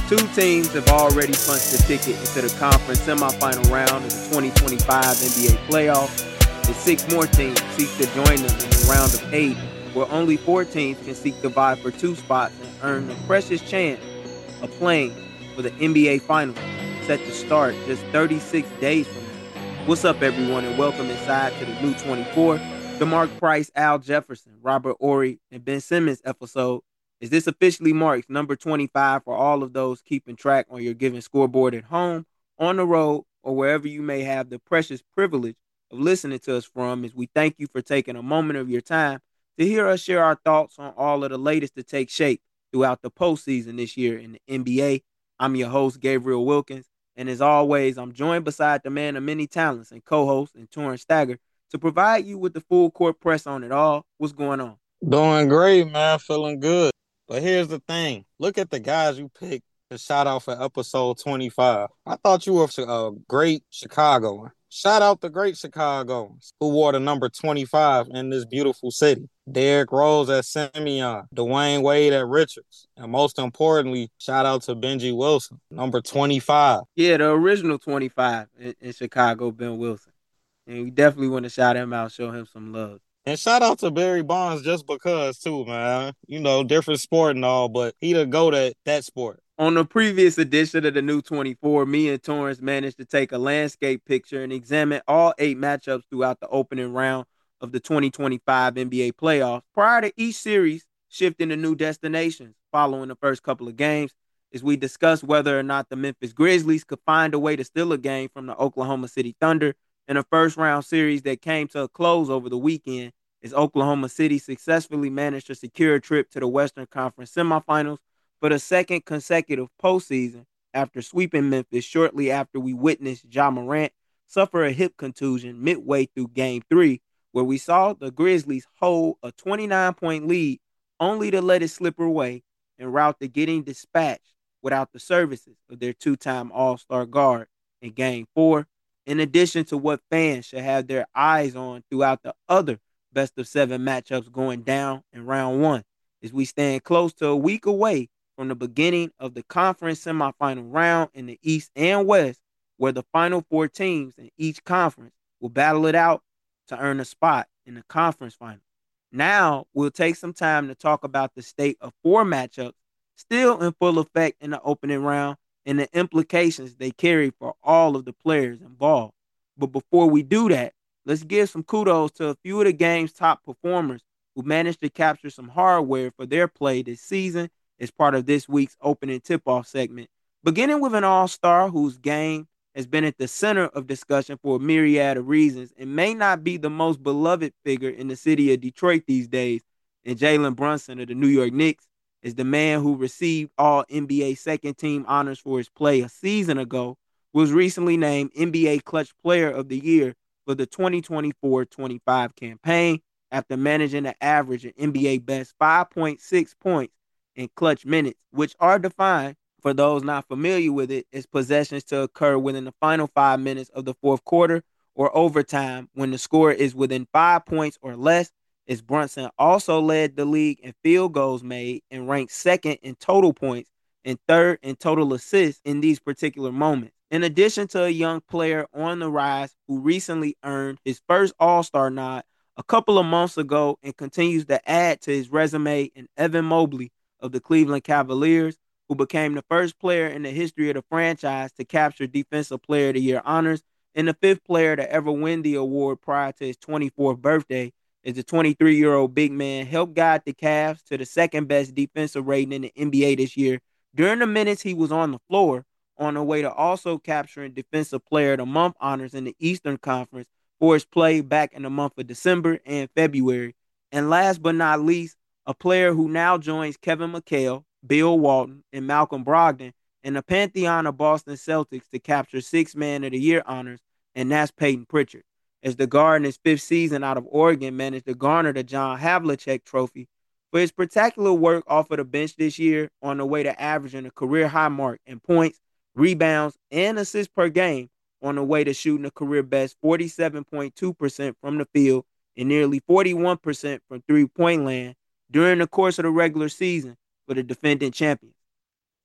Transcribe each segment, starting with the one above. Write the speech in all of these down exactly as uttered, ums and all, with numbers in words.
Two teams have already punched the ticket into the conference semifinal round of the twenty twenty-five N B A playoffs, and six more teams seek to join them in the round of eight, where only four teams can seek to vie for two spots and earn the precious chance of playing for the N B A Finals, set to start just thirty-six days from now. What's up, everyone, and welcome inside to the new twenty-four, the Mark Price, Al Jefferson, Robert Horry, and Ben Simmons episode. Is this officially marks number twenty-five for all of those keeping track on your given scoreboard at home, on the road, or wherever you may have the precious privilege of listening to us from, as we thank you for taking a moment of your time to hear us share our thoughts on all of the latest to take shape throughout the postseason this year in the N B A. I'm your host, Gabriel Wilkins, and as always, I'm joined beside the man of many talents and co-host, and Torrance Stagger, to provide you with the full court press on it all. What's going on? Doing great, man. Feeling good. But here's the thing. Look at the guys you picked to shout out for episode twenty-five. I thought you were a great Chicagoan. Shout out the great Chicagoans who wore the number twenty-five in this beautiful city. Derrick Rose at Simeon, Dwayne Wade at Richards, and most importantly, shout out to Benji Wilson, number twenty-five. Yeah, the original twenty-five in, in Chicago, Ben Wilson. And we definitely want to shout him out, show him some love. And shout out to Barry Bonds just because too, man. You know, different sport and all, but he the GOAT at that sport. On the previous edition of the new twenty-four, me and Torrance managed to take a landscape picture and examine all eight matchups throughout the opening round of the twenty twenty-five N B A playoffs, prior to each series shifting to new destinations following the first couple of games, as we discussed whether or not the Memphis Grizzlies could find a way to steal a game from the Oklahoma City Thunder in a first round series that came to a close over the weekend, as Oklahoma City successfully managed to secure a trip to the Western Conference semifinals for the second consecutive postseason after sweeping Memphis shortly after we witnessed Ja Morant suffer a hip contusion midway through Game three, where we saw the Grizzlies hold a twenty-nine point lead only to let it slip away en route to getting dispatched without the services of their two-time All-Star guard in Game four, in addition to what fans should have their eyes on throughout the other best-of-seven matchups going down in round one, as we stand close to a week away from the beginning of the conference semifinal round in the East and West, where the final four teams in each conference will battle it out to earn a spot in the conference final. Now, we'll take some time to talk about the state of four matchups still in full effect in the opening round and the implications they carry for all of the players involved. But before we do that, let's give some kudos to a few of the game's top performers who managed to capture some hardware for their play this season as part of this week's opening tip-off segment, beginning with an all-star whose game has been at the center of discussion for a myriad of reasons and may not be the most beloved figure in the city of Detroit these days, and Jalen Brunson of the New York Knicks is the man who received all N B A second-team honors for his play a season ago, was recently named N B A Clutch Player of the Year for the twenty twenty-four twenty-five campaign after managing to average an N B A best five point six points in clutch minutes, which are defined, for those not familiar with it, as possessions to occur within the final five minutes of the fourth quarter or overtime when the score is within five points or less, as Brunson also led the league in field goals made and ranked second in total points and third in total assists in these particular moments. In addition to a young player on the rise who recently earned his first All-Star nod a couple of months ago and continues to add to his resume, in Evan Mobley of the Cleveland Cavaliers, who became the first player in the history of the franchise to capture Defensive Player of the Year honors and the fifth player to ever win the award prior to his twenty-fourth birthday, as the twenty-three-year-old big man helped guide the Cavs to the second-best defensive rating in the N B A this year during the minutes he was on the floor, on the way to also capturing Defensive Player of the Month honors in the Eastern Conference for his play back in the month of December and February. And last but not least, a player who now joins Kevin McHale, Bill Walton, and Malcolm Brogdon in the pantheon of Boston Celtics to capture Sixth Man of the Year honors, and that's Peyton Pritchard, as the guard in his fifth season out of Oregon managed to garner the John Havlicek Trophy for his spectacular work off of the bench this year, on the way to averaging a career high mark in points, rebounds, and assists per game, on the way to shooting a career best forty-seven point two percent from the field and nearly forty-one percent from three-point land during the course of the regular season for the defending champions.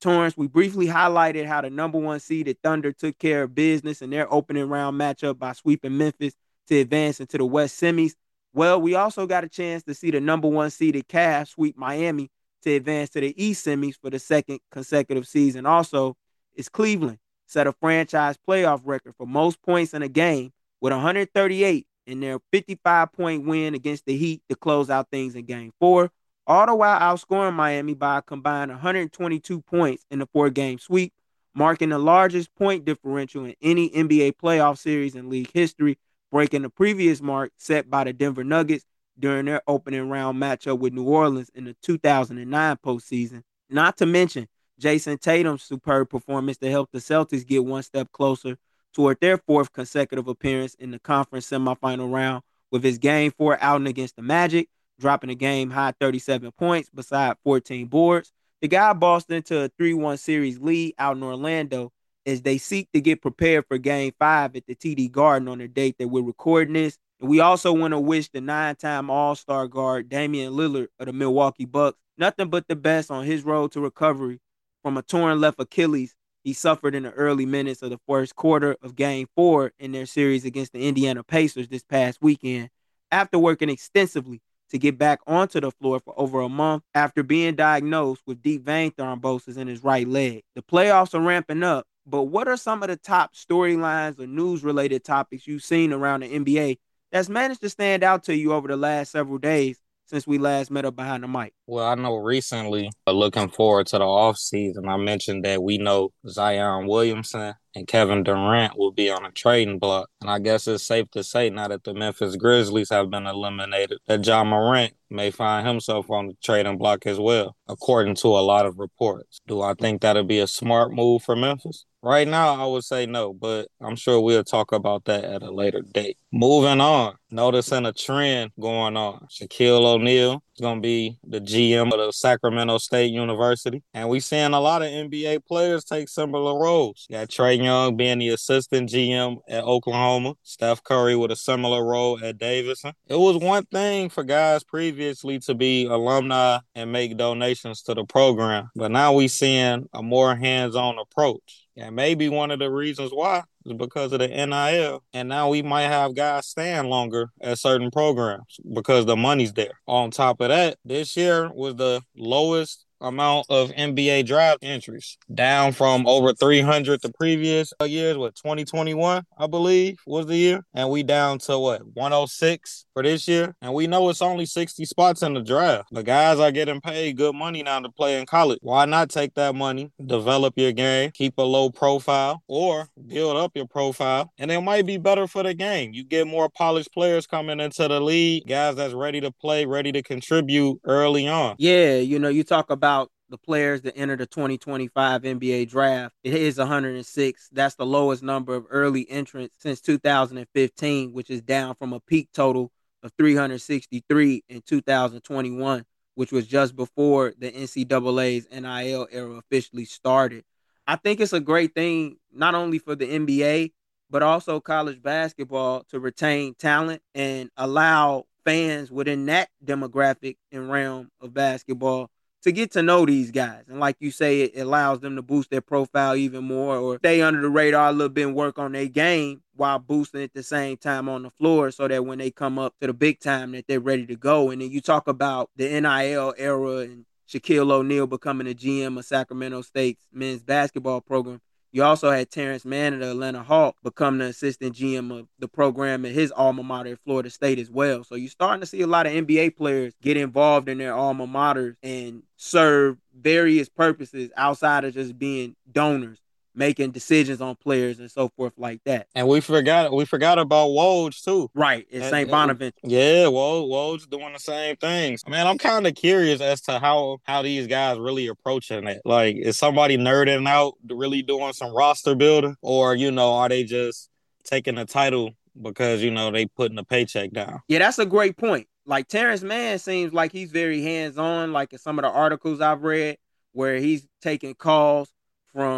Torrance, we briefly highlighted how the number one seeded Thunder took care of business in their opening round matchup by sweeping Memphis to advance into the West semis. Well, we also got a chance to see the number one seeded Cavs sweep Miami to advance to the East semis for the second consecutive season. Also, is Cleveland set a franchise playoff record for most points in a game with one hundred thirty-eight in their fifty-five point win against the Heat to close out things in game four, all the while outscoring Miami by a combined one hundred twenty-two points in the four-game sweep, marking the largest point differential in any N B A playoff series in league history, breaking the previous mark set by the Denver Nuggets during their opening round matchup with New Orleans in the two thousand nine postseason. Not to mention Jason Tatum's superb performance to help the Celtics get one step closer toward their fourth consecutive appearance in the conference semifinal round with his game four outing against the Magic, dropping a game high thirty-seven points beside fourteen boards. The guy bossed into a three one series lead out in Orlando as they seek to get prepared for game five at the T D Garden on the date that we're recording this. And we also want to wish the nine-time All-Star guard Damian Lillard of the Milwaukee Bucks nothing but the best on his road to recovery from a torn left Achilles he suffered in the early minutes of the first quarter of game four in their series against the Indiana Pacers this past weekend, after working extensively to get back onto the floor for over a month after being diagnosed with deep vein thrombosis in his right leg. The playoffs are ramping up, but what are some of the top storylines or news-related topics you've seen around the N B A that's managed to stand out to you over the last several days since we last met up behind the mic? Well, I know recently, uh, looking forward to the offseason, I mentioned that we know Zion Williamson and Kevin Durant will be on a trading block. And I guess it's safe to say now that the Memphis Grizzlies have been eliminated, that Ja Morant may find himself on the trading block as well, according to a lot of reports. Do I think that'll be a smart move for Memphis? Right now, I would say no, but I'm sure we'll talk about that at a later date. Moving on, noticing a trend going on. Shaquille O'Neal is going to be the G M of the Sacramento State University. And we seeing a lot of N B A players take similar roles. You got Trae Young being the assistant G M at Oklahoma. Steph Curry with a similar role at Davidson. It was one thing for guys previously to be alumni and make donations to the program. But now we seeing a more hands-on approach. And maybe one of the reasons why is because of the N I L. And now we might have guys staying longer at certain programs because the money's there. On top of that, this year was the lowest amount of N B A draft entries, down from over three hundred the previous years. What, twenty twenty-one, I believe, was the year, and we down to what, one oh six for this year. And we know it's only sixty spots in the draft. The guys are getting paid good money now to play in college. Why not take that money, develop your game, keep a low profile, or build up your profile, and it might be better for the game. You get more polished players coming into the league, guys that's ready to play, ready to contribute early on. Yeah, you know, you talk about the players that enter the twenty twenty-five N B A draft. It is one hundred six. That's the lowest number of early entrants since two thousand fifteen, which is down from a peak total of three hundred sixty-three in two thousand twenty-one, which was just before the N C double A's N I L era officially started. I think it's a great thing, not only for the N B A, but also college basketball, to retain talent and allow fans within that demographic and realm of basketball to get to know these guys. And like you say, it allows them to boost their profile even more or stay under the radar a little bit and work on their game while boosting at the same time on the floor so that when they come up to the big time that they're ready to go. And then you talk about the N I L era and Shaquille O'Neal becoming a G M of Sacramento State's men's basketball program. You also had Terrence Mann of the Atlanta Hawks become the assistant G M of the program at his alma mater at Florida State as well. So you're starting to see a lot of N B A players get involved in their alma maters and serve various purposes outside of just being donors, making decisions on players and so forth like that. And we forgot we forgot about Woj too. Right, at Saint Bonaventure. Yeah, Woj, Woj doing the same things. Man, I'm kind of curious as to how how these guys really approaching it. Like, is somebody nerding out, really doing some roster building, or you know, are they just taking the title because you know they putting the paycheck down? Yeah, that's a great point. Like Terrence Mann seems like he's very hands on. Like in some of the articles I've read, where he's taking calls from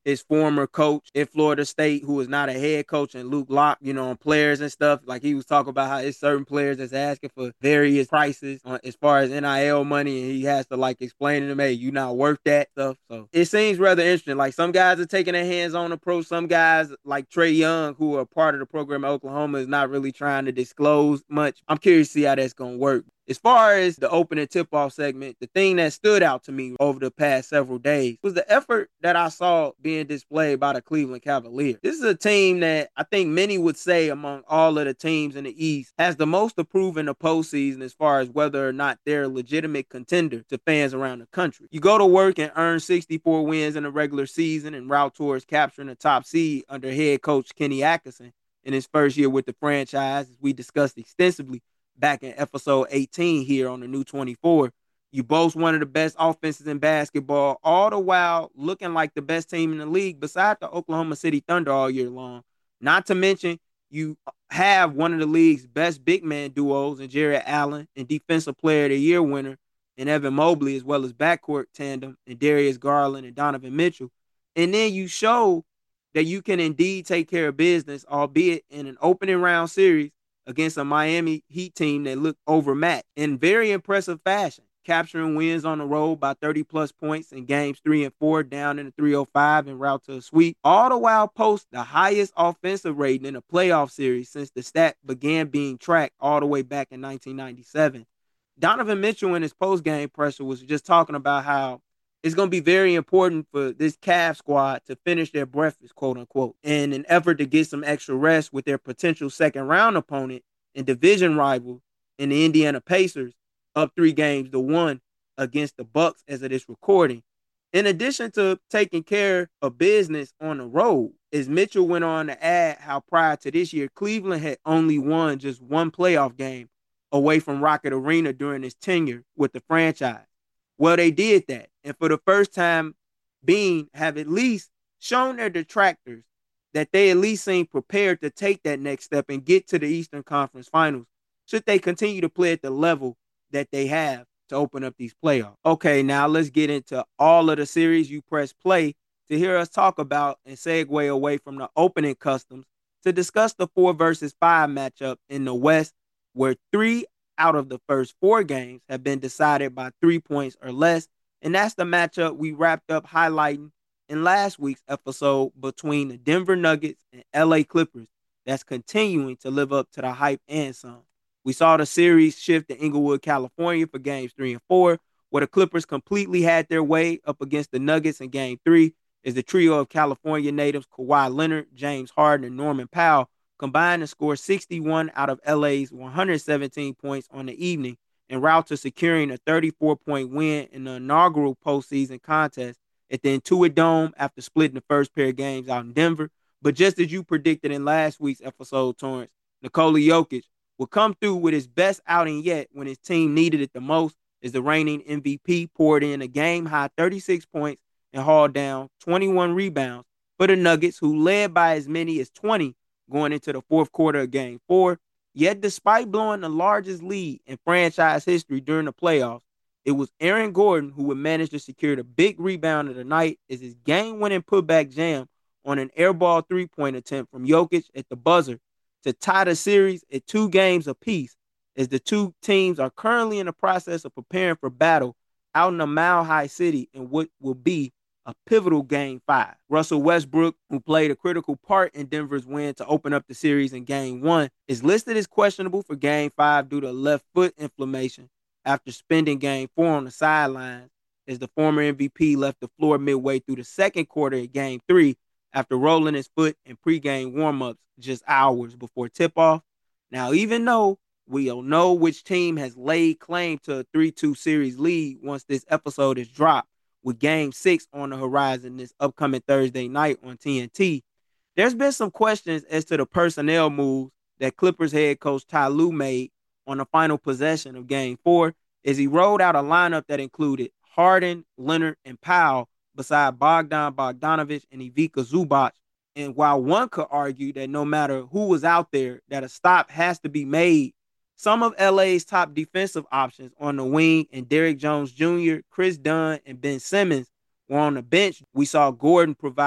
his former coach at Florida State, who is not a head coach, and Luke Locke, you know, on players and stuff. Like he was talking about how it's certain players that's asking for various prices on, as far as N I L money, and he has to like explain to them, hey, you not worth that stuff. So it seems rather interesting. Like some guys are taking a hands-on approach. Some guys like Trae Young, who are part of the program at Oklahoma, is not really trying to disclose much. I'm curious to see how that's gonna work. As far as the opening tip-off segment, the thing that stood out to me over the past several days was the effort that I saw being displayed by the Cleveland Cavaliers. This is a team that I think many would say among all of the teams in the East has the most to prove in the postseason as far as whether or not they're a legitimate contender to fans around the country. You go to work and earn sixty-four wins in the regular season and route towards capturing the top seed under head coach Kenny Atkinson in his first year with the franchise, as we discussed extensively back in episode eighteen here on the new twenty-four. You boast one of the best offenses in basketball, all the while looking like the best team in the league beside the Oklahoma City Thunder all year long. Not to mention, you have one of the league's best big man duos in Jarrett Allen and Defensive Player of the Year winner in Evan Mobley, as well as backcourt tandem in Darius Garland and Donovan Mitchell. And then you show that you can indeed take care of business, albeit in an opening round series against a Miami Heat team that looked overmatched in very impressive fashion, capturing wins on the road by thirty plus points in games three and four, down in the three oh five en route to a sweep, all the while post the highest offensive rating in a playoff series since the stat began being tracked all the way back in nineteen ninety-seven. Donovan Mitchell in his post-game presser was just talking about how it's going to be very important for this Cavs squad to finish their breakfast, quote unquote, in an effort to get some extra rest with their potential second round opponent and division rival in the Indiana Pacers, up three games to one against the Bucks as of this recording. In addition to taking care of business on the road, as Mitchell went on to add how prior to this year, Cleveland had only won just one playoff game away from Rocket Arena during his tenure with the franchise. Well, they did that, and for the first time being, have at least shown their detractors that they at least seem prepared to take that next step and get to the Eastern Conference Finals should they continue to play at the level that they have to open up these playoffs. Okay, now let's get into all of the series. You press play to hear us talk about and segue away from the opening customs to discuss the four versus five matchup in the West, where three out of the first four games have been decided by three points or less. And that's the matchup we wrapped up highlighting in last week's episode between the Denver Nuggets and L A Clippers that's continuing to live up to the hype and some. We saw the series shift to Inglewood, California for games three and four, where the Clippers completely had their way up against the Nuggets in game three, as the trio of California natives Kawhi Leonard, James Harden, and Norman Powell combined to score sixty-one out of L A's one hundred seventeen points on the evening, en route to securing a thirty-four point win in the inaugural postseason contest at the Intuit Dome after splitting the first pair of games out in Denver. But just as you predicted in last week's episode, Torrance, Nikola Jokic will come through with his best outing yet when his team needed it the most, as the reigning M V P poured in a game-high thirty-six points and hauled down twenty-one rebounds for the Nuggets, who led by as many as twenty going into the fourth quarter of game four. Yet despite blowing the largest lead in franchise history during the playoffs, it was Aaron Gordon who would manage to secure the big rebound of the night as his game-winning putback jam on an airball three-point attempt from Jokic at the buzzer to tie the series at two games apiece, as the two teams are currently in the process of preparing for battle out in a mile-high city in what will be a pivotal game five. Russell Westbrook, who played a critical part in Denver's win to open up the series in game one, is listed as questionable for game five due to left foot inflammation after spending game four on the sidelines, as the former M V P left the floor midway through the second quarter of game three after rolling his foot in pregame warmups just hours before tip-off. Now, even though we don't know which team has laid claim to a three two series lead once this episode is dropped, with game six on the horizon this upcoming Thursday night on T N T, there's been some questions as to the personnel moves that Clippers head coach Ty Lue made on the final possession of game four, as he rolled out a lineup that included Harden, Leonard, and Powell beside Bogdan Bogdanovic and Ivica Zubac. And while one could argue that no matter who was out there, that a stop has to be made, some of L A's top defensive options on the wing and Derrick Jones Junior, Chris Dunn, and Ben Simmons were on the bench. We saw Gordon provide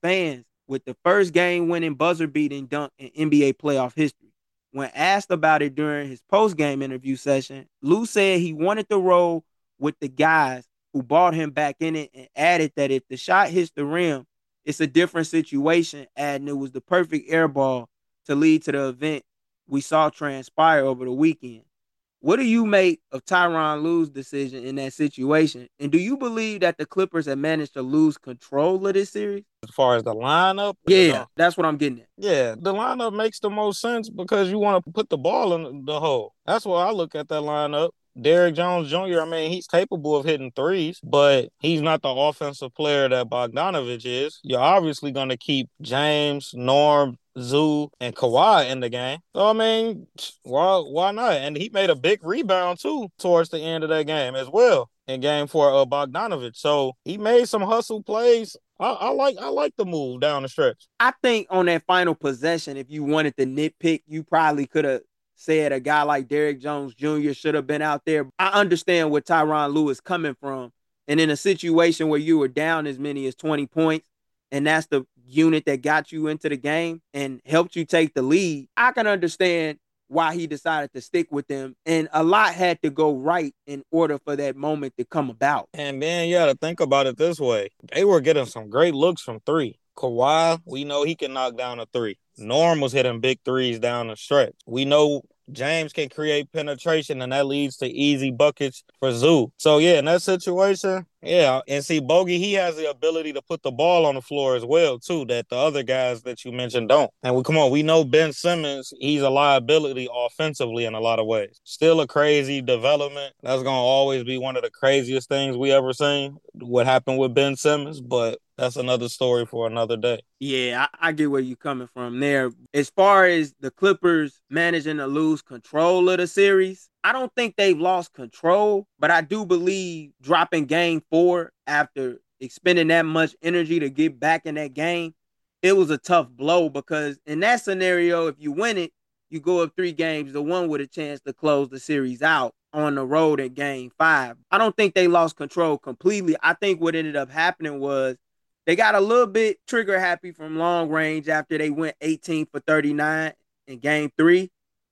fans with the first game-winning buzzer-beating dunk in N B A playoff history. When asked about it during his post-game interview session, Lue said he wanted to roll with the guys who brought him back in it and added that if the shot hits the rim, it's a different situation, adding it was the perfect air ball to lead to the event we saw transpire over the weekend. What do you make of Tyronn Lue's decision in that situation? And do you believe that the Clippers have managed to lose control of this series? As far as the lineup, yeah, that's what I'm getting at. Yeah, the lineup makes the most sense because you want to put the ball in the hole. That's why I look at that lineup. Derrick Jones Junior, I mean, he's capable of hitting threes, but he's not the offensive player that Bogdanovich is. You're obviously going to keep James, Norm, Zoo, and Kawhi in the game. So, I mean, why, why not? And he made a big rebound, too, towards the end of that game as well in game four of Bogdanovich. So he made some hustle plays. I, I like I like the move down the stretch. I think on that final possession, if you wanted to nitpick, you probably could have said a guy like Derrick Jones Junior should have been out there. I understand where Tyronn Lue is coming from. And in a situation where you were down as many as twenty points, and that's the unit that got you into the game and helped you take the lead, I can understand why he decided to stick with them. And a lot had to go right in order for that moment to come about. And then you got to think about it this way. They were getting some great looks from three. Kawhi, we know he can knock down a three. Norm was hitting big threes down the stretch. We know James can create penetration, and that leads to easy buckets for Zoo. So, yeah, in that situation, yeah. And see, Bogey, he has the ability to put the ball on the floor as well, too, that the other guys that you mentioned don't. And we come on, we know Ben Simmons, he's a liability offensively in a lot of ways. Still a crazy development. That's going to always be one of the craziest things we ever seen, what happened with Ben Simmons, but that's another story for another day. Yeah, I, I get where you're coming from there. As far as the Clippers managing to lose control of the series, I don't think they've lost control, but I do believe dropping game four after expending that much energy to get back in that game, it was a tough blow because in that scenario, if you win it, you go up three games to one with a chance to close the series out on the road in game five. I don't think they lost control completely. I think what ended up happening was they got a little bit trigger happy from long range after they went eighteen for thirty-nine in game three.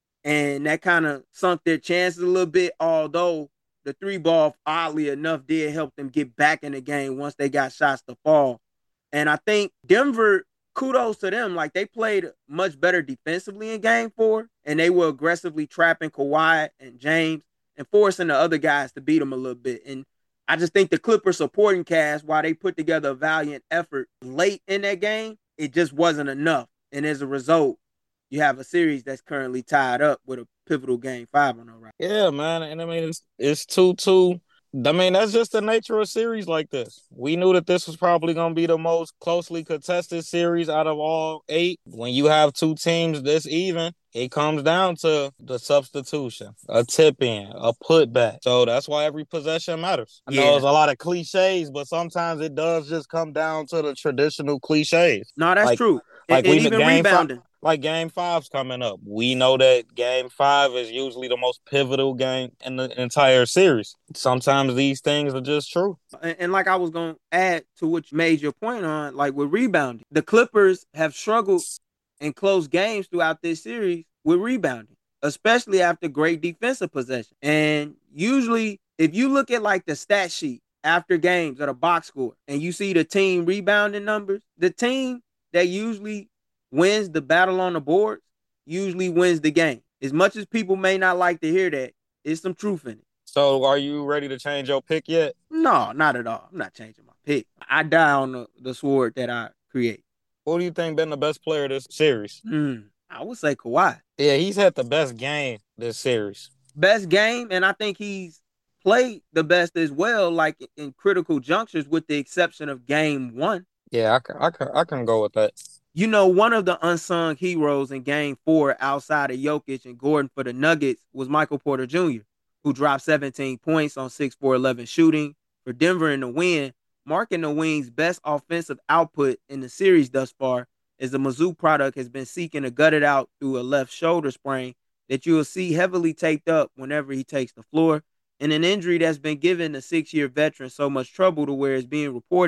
And that kind of sunk their chances a little bit, although the three ball, oddly enough, did help them get back in the game once they got shots to fall. And I think Denver, kudos to them. Like, they played much better defensively in game four, and they were aggressively trapping Kawhi and James and forcing the other guys to beat them a little bit. And I just think the Clippers supporting cast, while they put together a valiant effort late in that game, it just wasn't enough. And as a result, you have a series that's currently tied up with a pivotal game five on the right. Yeah, man. And I mean, it's it's two two. I mean, that's just the nature of series like this. We knew that this was probably going to be the most closely contested series out of all eight. When you have two teams this even, it comes down to the substitution, a tip in, a putback. So that's why every possession matters. I Yeah. know there's a lot of cliches, but sometimes it does just come down to the traditional cliches. No, that's like, true. Like and, we and even game rebounding. Five, like game five's coming up. We know that game five is usually the most pivotal game in the entire series. Sometimes these things are just true. And, and like I was going to add to what you made your point on, like with rebounding, the Clippers have struggled in close games throughout this series with rebounding, especially after great defensive possession. And usually, if you look at like the stat sheet after games or the box score, and you see the team rebounding numbers, the team that usually wins the battle on the boards usually wins the game. As much as people may not like to hear that, there's some truth in it. So are you ready to change your pick yet? No, not at all. I'm not changing my pick. I die on the, the sword that I create. Who do you think been the best player this series? Mm, I would say Kawhi. Yeah, he's had the best game this series. Best game, and I think he's played the best as well, like in critical junctures, with the exception of game one. Yeah, I can, I can, I can go with that. You know, one of the unsung heroes in game four outside of Jokic and Gordon for the Nuggets was Michael Porter Junior, who dropped seventeen points on six for eleven shooting for Denver in the win, marking the Wings' best offensive output in the series thus far, as the Mizzou product has been seeking to gut it out through a left shoulder sprain that you will see heavily taped up whenever he takes the floor, and an injury that's been giving the six-year veteran so much trouble to where it's being reported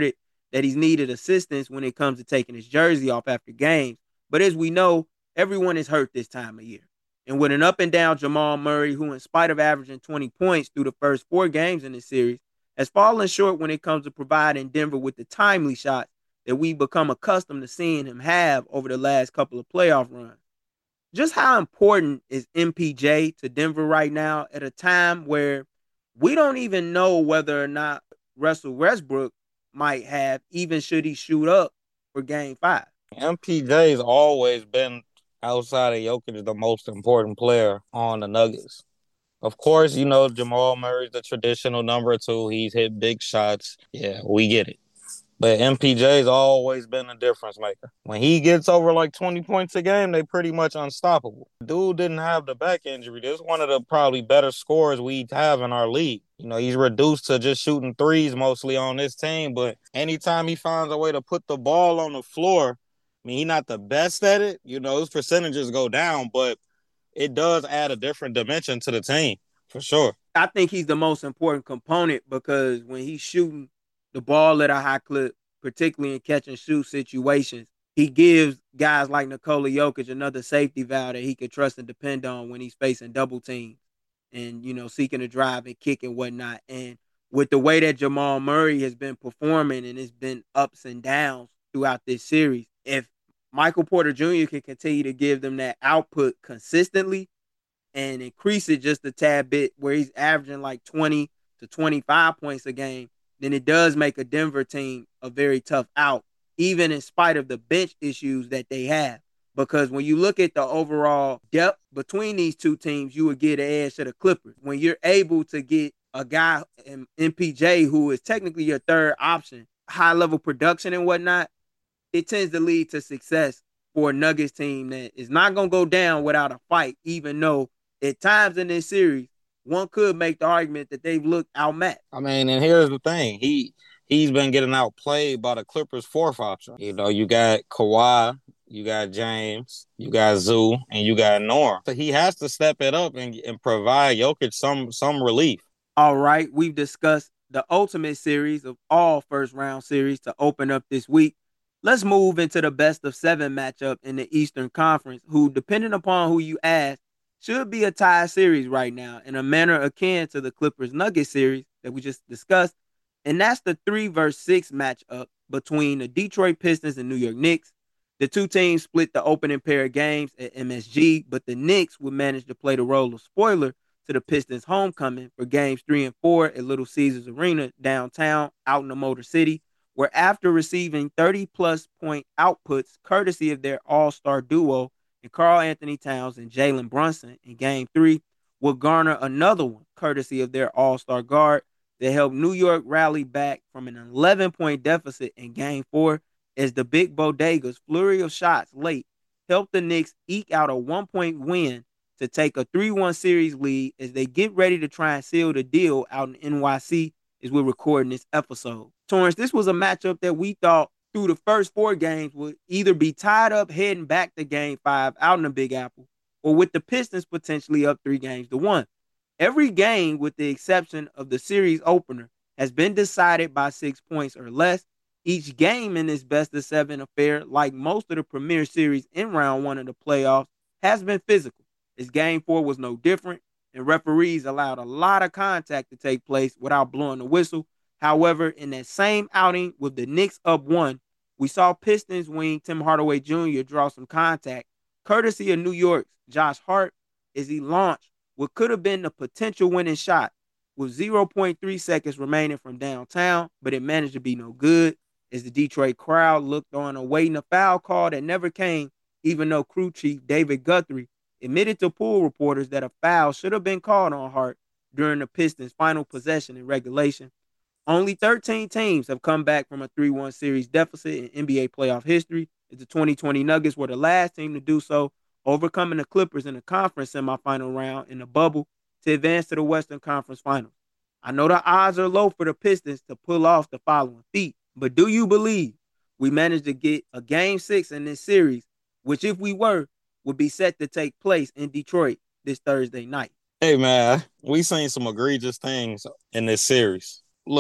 that he's needed assistance when it comes to taking his jersey off after games. But as we know, everyone is hurt this time of year. And with an up and down Jamal Murray, who, in spite of averaging twenty points through the first four games in this series, has fallen short when it comes to providing Denver with the timely shots that we've become accustomed to seeing him have over the last couple of playoff runs. Just how important is M P J to Denver right now at a time where we don't even know whether or not Russell Westbrook might have, even should he shoot up for game five? M P J's always been, outside of Jokic, the most important player on the Nuggets. Of course, you know, Jamal Murray's the traditional number two. He's hit big shots. Yeah, we get it. But M P J's always been a difference maker. When he gets over like twenty points a game, they pretty much unstoppable. Dude didn't have the back injury. This is one of the probably better scorers we have in our league. You know, he's reduced to just shooting threes mostly on this team, but anytime he finds a way to put the ball on the floor, I mean, he's not the best at it. You know, his percentages go down, but it does add a different dimension to the team, for sure. I think he's the most important component because when he's shooting the ball at a high clip, particularly in catch and shoot situations, he gives guys like Nikola Jokic another safety valve that he can trust and depend on when he's facing double teams and, you know, seeking to drive and kick and whatnot. And with the way that Jamal Murray has been performing and it's been ups and downs throughout this series, if Michael Porter Junior can continue to give them that output consistently and increase it just a tad bit where he's averaging like twenty to twenty-five points a game, then it does make a Denver team a very tough out, even in spite of the bench issues that they have. Because when you look at the overall depth between these two teams, you would get an edge to the Clippers. When you're able to get a guy in M P J who is technically your third option, high level production and whatnot, it tends to lead to success for a Nuggets team that is not going to go down without a fight, even though at times in this series, one could make the argument that they've looked outmatched. I mean, and here's the thing. He he's been getting outplayed by the Clippers' fourth option. You know, you got Kawhi, you got James, you got Zoo, and you got Norm. So he has to step it up and, and provide Jokic some some relief. All right, we've discussed the ultimate series of all first round series to open up this week. Let's move into the best of seven matchup in the Eastern Conference, who, depending upon who you ask, should be a tie series right now in a manner akin to the Clippers Nuggets series that we just discussed. And that's the three versus six matchup between the Detroit Pistons and New York Knicks. The two teams split the opening pair of games at M S G, but the Knicks would manage to play the role of spoiler to the Pistons' homecoming for games three and four at Little Caesars Arena downtown out in the Motor City, where after receiving thirty plus point outputs courtesy of their all-star duo and Karl-Anthony Towns and Jalen Brunson in game three, will garner another one courtesy of their all-star guard that helped New York rally back from an eleven-point deficit in game four as the Big Bodega's flurry of shots late helped the Knicks eke out a one-point win to take a three one series lead as they get ready to try and seal the deal out in N Y C as we're recording this episode. Torrance, this was a matchup that we thought through the first four games would either be tied up heading back to game five out in the Big Apple or with the Pistons potentially up three games to one. Every game, with the exception of the series opener, has been decided by six points or less. Each game in this best of seven affair, like most of the premier series in round one of the playoffs, has been physical. As game four was no different, and referees allowed a lot of contact to take place without blowing the whistle. However, in that same outing with the Knicks up one, we saw Pistons wing Tim Hardaway Junior draw some contact, courtesy of New York's Josh Hart, as he launched what could have been the potential winning shot with zero point three seconds remaining from downtown, but it managed to be no good as the Detroit crowd looked on awaiting a foul call that never came, even though crew chief David Guthrie admitted to pool reporters that a foul should have been called on Hart during the Pistons' final possession in regulation. Only thirteen teams have come back from a three one series deficit in N B A playoff history, as the twenty twenty Nuggets were the last team to do so, overcoming the Clippers in the conference semifinal round in the bubble to advance to the Western Conference Finals. I know the odds are low for the Pistons to pull off the following feat, but do you believe we managed to get a game six in this series, which if we were, would be set to take place in Detroit this Thursday night? Hey, man, we seen some egregious things in this series. Look,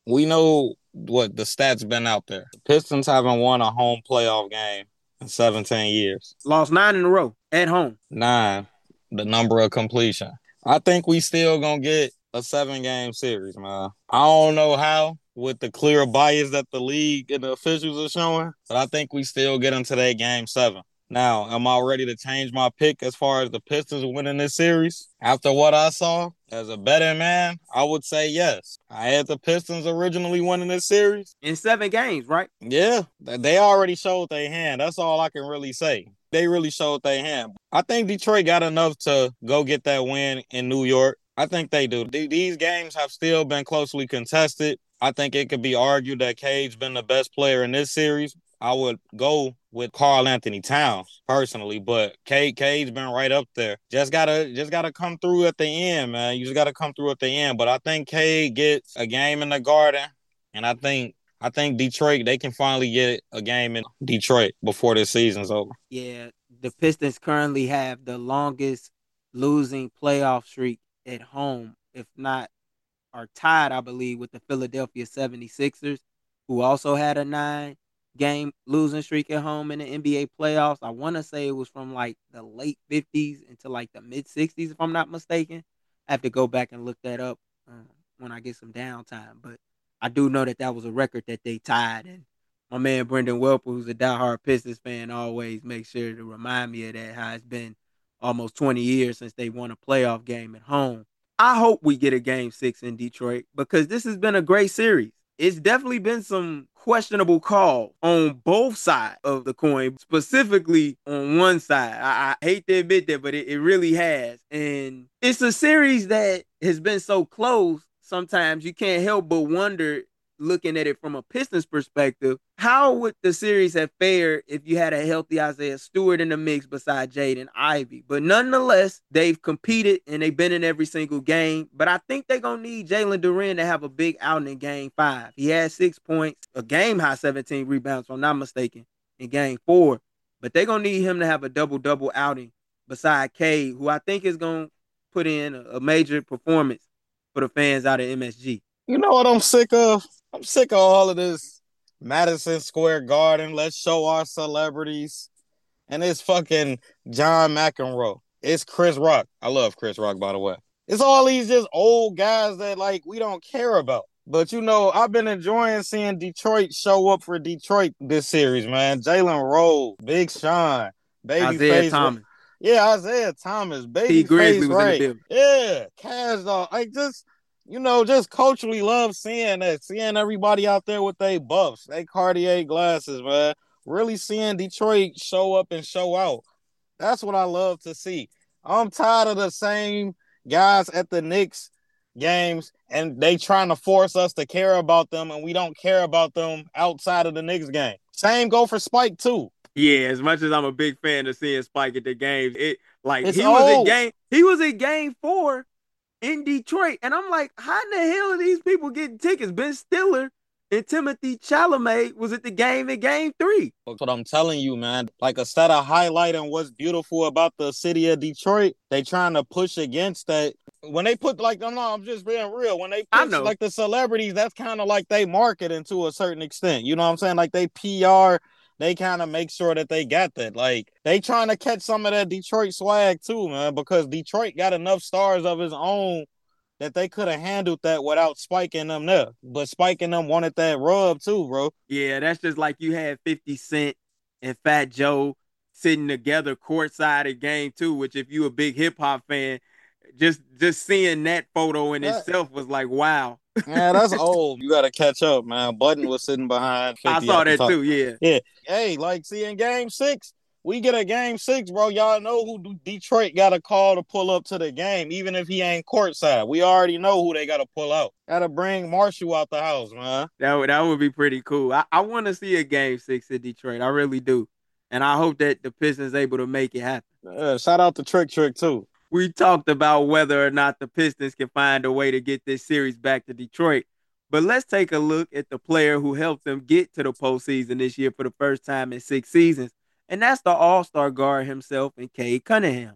we know what the stats been out there. The Pistons haven't won a home playoff game in seventeen years. Lost nine in a row at home. Nine, the number of completion. I think we still gonna get a seven game series, man. I don't know how with the clear bias that the league and the officials are showing, but I think we still get into that game seven. Now, am I ready to change my pick as far as the Pistons winning this series? After what I saw, as a betting man, I would say yes. I had the Pistons originally winning this series. In seven games, right? Yeah, they already showed their hand. That's all I can really say. They really showed their hand. I think Detroit got enough to go get that win in New York. I think they do. These games have still been closely contested. I think it could be argued that Cade's been the best player in this series. I would go with Karl-Anthony Towns personally, but Cade Cade's been right up there. Just gotta just gotta come through at the end, man. You just gotta come through at the end. But I think Cade gets a game in the Garden, and I think I think Detroit, they can finally get a game in Detroit before this season's over. Yeah, the Pistons currently have the longest losing playoff streak at home, if not are tied, I believe, with the Philadelphia seventy-sixers, who also had a nine game losing streak at home in the N B A playoffs. I want to say it was from like the late fifties into like the mid sixties, if I'm not mistaken. I have to go back and look that up um, when I get some downtime. But I do know that that was a record that they tied. And my man Brendan Welper, who's a diehard Pistons fan, always makes sure to remind me of that, how it's been almost twenty years since they won a playoff game at home. I hope we get a game six in Detroit because this has been a great series. It's definitely been some questionable calls on both sides of the coin, specifically on one side. I, I hate to admit that, but it, it really has. And it's a series that has been so close, sometimes you can't help but wonder, looking at it from a Pistons perspective, how would the series have fared if you had a healthy Isaiah Stewart in the mix beside Jaden Ivey? But nonetheless, they've competed and they've been in every single game. But I think they're going to need Jalen Duren to have a big outing in game five. He had six points, a game high seventeen rebounds, if I'm not mistaken, in game four. But they're going to need him to have a double-double outing beside Cade, who I think is going to put in a major performance for the fans out of M S G. You know what I'm sick of? I'm sick of all of this Madison Square Garden. Let's show our celebrities. And it's fucking John McEnroe. It's Chris Rock. I love Chris Rock, by the way. It's all these just old guys that, like, we don't care about. But, you know, I've been enjoying seeing Detroit show up for Detroit this series, man. Jalen Rose, Big Sean, Babyface. Thomas. Yeah, Isaiah Thomas, Babyface, right? Yeah, Cash Dog. Like, just... You know, just culturally love seeing that, seeing everybody out there with their buffs, they Cartier glasses, man. Really seeing Detroit show up and show out. That's what I love to see. I'm tired of the same guys at the Knicks games, and they trying to force us to care about them, and we don't care about them outside of the Knicks game. Same go for Spike, too. Yeah, as much as I'm a big fan of seeing Spike at the games, it like it's he old. was in game, he was in game four in Detroit. And I'm like, how in the hell are these people getting tickets? Ben Stiller and Timothy Chalamet was at the game in game three. That's what I'm telling you, man. Like, instead of highlighting what's beautiful about the city of Detroit, they trying to push against that. When they put, like, no, I'm just being real. When they push, like, the celebrities, that's kind of like they marketing to a certain extent. You know what I'm saying? Like, they P R, they kind of make sure that they got that. Like, they trying to catch some of that Detroit swag too, man, because Detroit got enough stars of his own that they could have handled that without spiking them there. But spiking them wanted that rub too, bro. Yeah, that's just like you had fifty Cent and Fat Joe sitting together courtside at game two, which if you a big hip-hop fan, just just seeing that photo in that, itself was like, wow. Man, that's old. You got to catch up, man. Button was sitting behind fifty. I saw that too, yeah. Yeah. Hey, like, see, in game six, we get a game six, bro. Y'all know who Detroit got to call to pull up to the game, even if he ain't courtside. We already know who they got to pull out. Got to bring Marshall out the house, man. That would, that would be pretty cool. I, I want to see a game six in Detroit. I really do. And I hope that the Pistons able to make it happen. Yeah, shout out to Trick Trick, too. We talked about whether or not the Pistons can find a way to get this series back to Detroit. But let's take a look at the player who helped them get to the postseason this year for the first time in six seasons. And that's the all-star guard himself, and Cade Cunningham.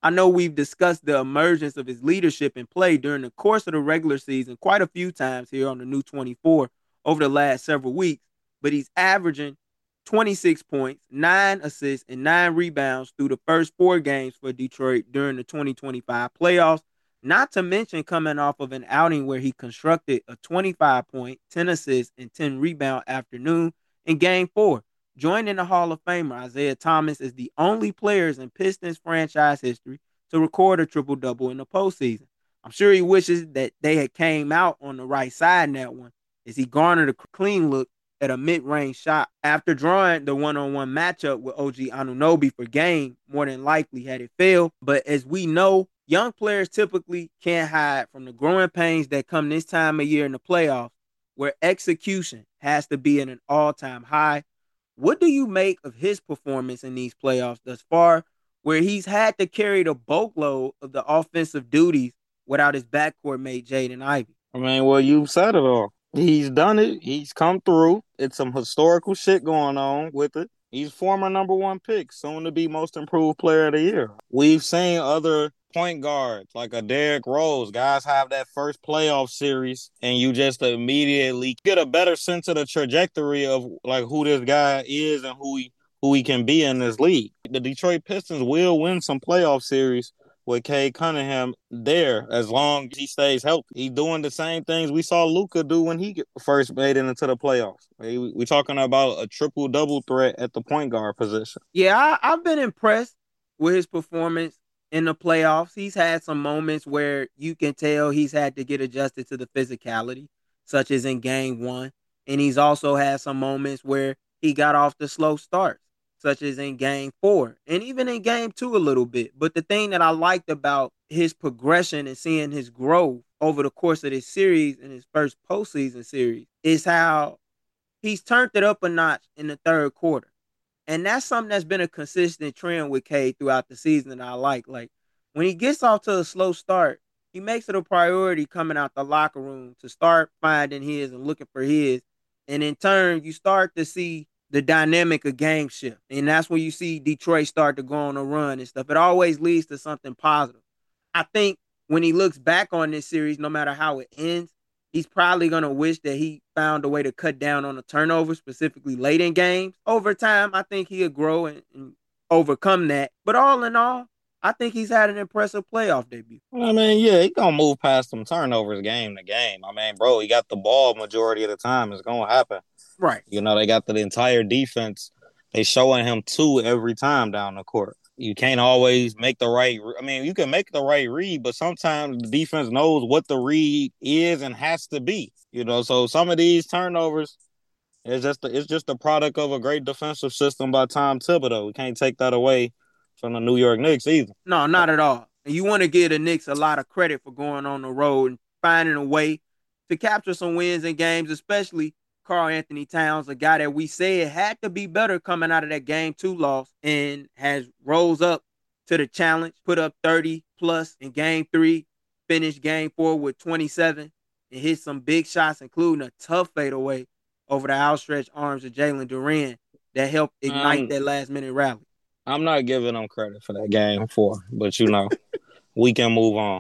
I know we've discussed the emergence of his leadership and play during the course of the regular season quite a few times here on the new twenty-four over the last several weeks, but he's averaging twenty-six points, nine assists, and nine rebounds through the first four games for Detroit during the twenty twenty-five playoffs, not to mention coming off of an outing where he constructed a twenty-five point, ten assist, and ten rebound afternoon in game four. Joining the Hall of Famer, Isaiah Thomas is the only players in Pistons franchise history to record a triple-double in the postseason. I'm sure he wishes that they had came out on the right side in that one, as he garnered a clean look at a mid-range shot after drawing the one-on-one matchup with O G Anunoby for game, more than likely had it failed. But as we know, young players typically can't hide from the growing pains that come this time of year in the playoffs, where execution has to be at an all-time high. What do you make of his performance in these playoffs thus far, where he's had to carry the boatload of the offensive duties without his backcourt mate Jaden Ivey? I mean, well, you've said it all. He's done it. He's come through. It's some historical shit going on with it. He's former number one pick, soon to be most improved player of the year. We've seen other point guards like a Derrick Rose. Guys have that first playoff series, and you just immediately get a better sense of the trajectory of like who this guy is and who he who he can be in this league. The Detroit Pistons will win some playoff series with Cade Cunningham there as long as he stays healthy. He's doing the same things we saw Luka do when he first made it into the playoffs. We're talking about a triple-double threat at the point guard position. Yeah, I, I've been impressed with his performance in the playoffs. He's had some moments where you can tell he's had to get adjusted to the physicality, such as in game one. And he's also had some moments where he got off the slow starts, such as in game four and even in game two a little bit. But the thing that I liked about his progression and seeing his growth over the course of this series and his first postseason series is how he's turned it up a notch in the third quarter. And that's something that's been a consistent trend with Cade throughout the season that I like. Like when he gets off to a slow start, he makes it a priority coming out the locker room to start finding his and looking for his. And in turn, you start to see the dynamic of game shift. And that's when you see Detroit start to go on a run and stuff. It always leads to something positive. I think when he looks back on this series, no matter how it ends, he's probably going to wish that he found a way to cut down on the turnovers, specifically late in games. Over time, I think he'll grow and, and overcome that. But all in all, I think he's had an impressive playoff debut. I mean, yeah, he gonna move past some turnovers game to game. I mean, bro, he got the ball majority of the time. It's gonna happen. Right. You know, they got the entire defense. They showing him two every time down the court. You can't always make the right. I mean, you can make the right read, but sometimes the defense knows what the read is and has to be. You know, so some of these turnovers, it's just the, it's just the product of a great defensive system by Tom Thibodeau. We can't take that away from the New York Knicks either. No, not at all. And you want to give the Knicks a lot of credit for going on the road and finding a way to capture some wins in games, especially Karl-Anthony Towns, a guy that we said had to be better coming out of that game two loss and has rose up to the challenge, put up thirty plus in game three, finished game four with twenty-seven and hit some big shots, including a tough fadeaway over the outstretched arms of Jalen Duren that helped ignite Um, that last minute rally. I'm not giving them credit for that game four, but you know, we can move on.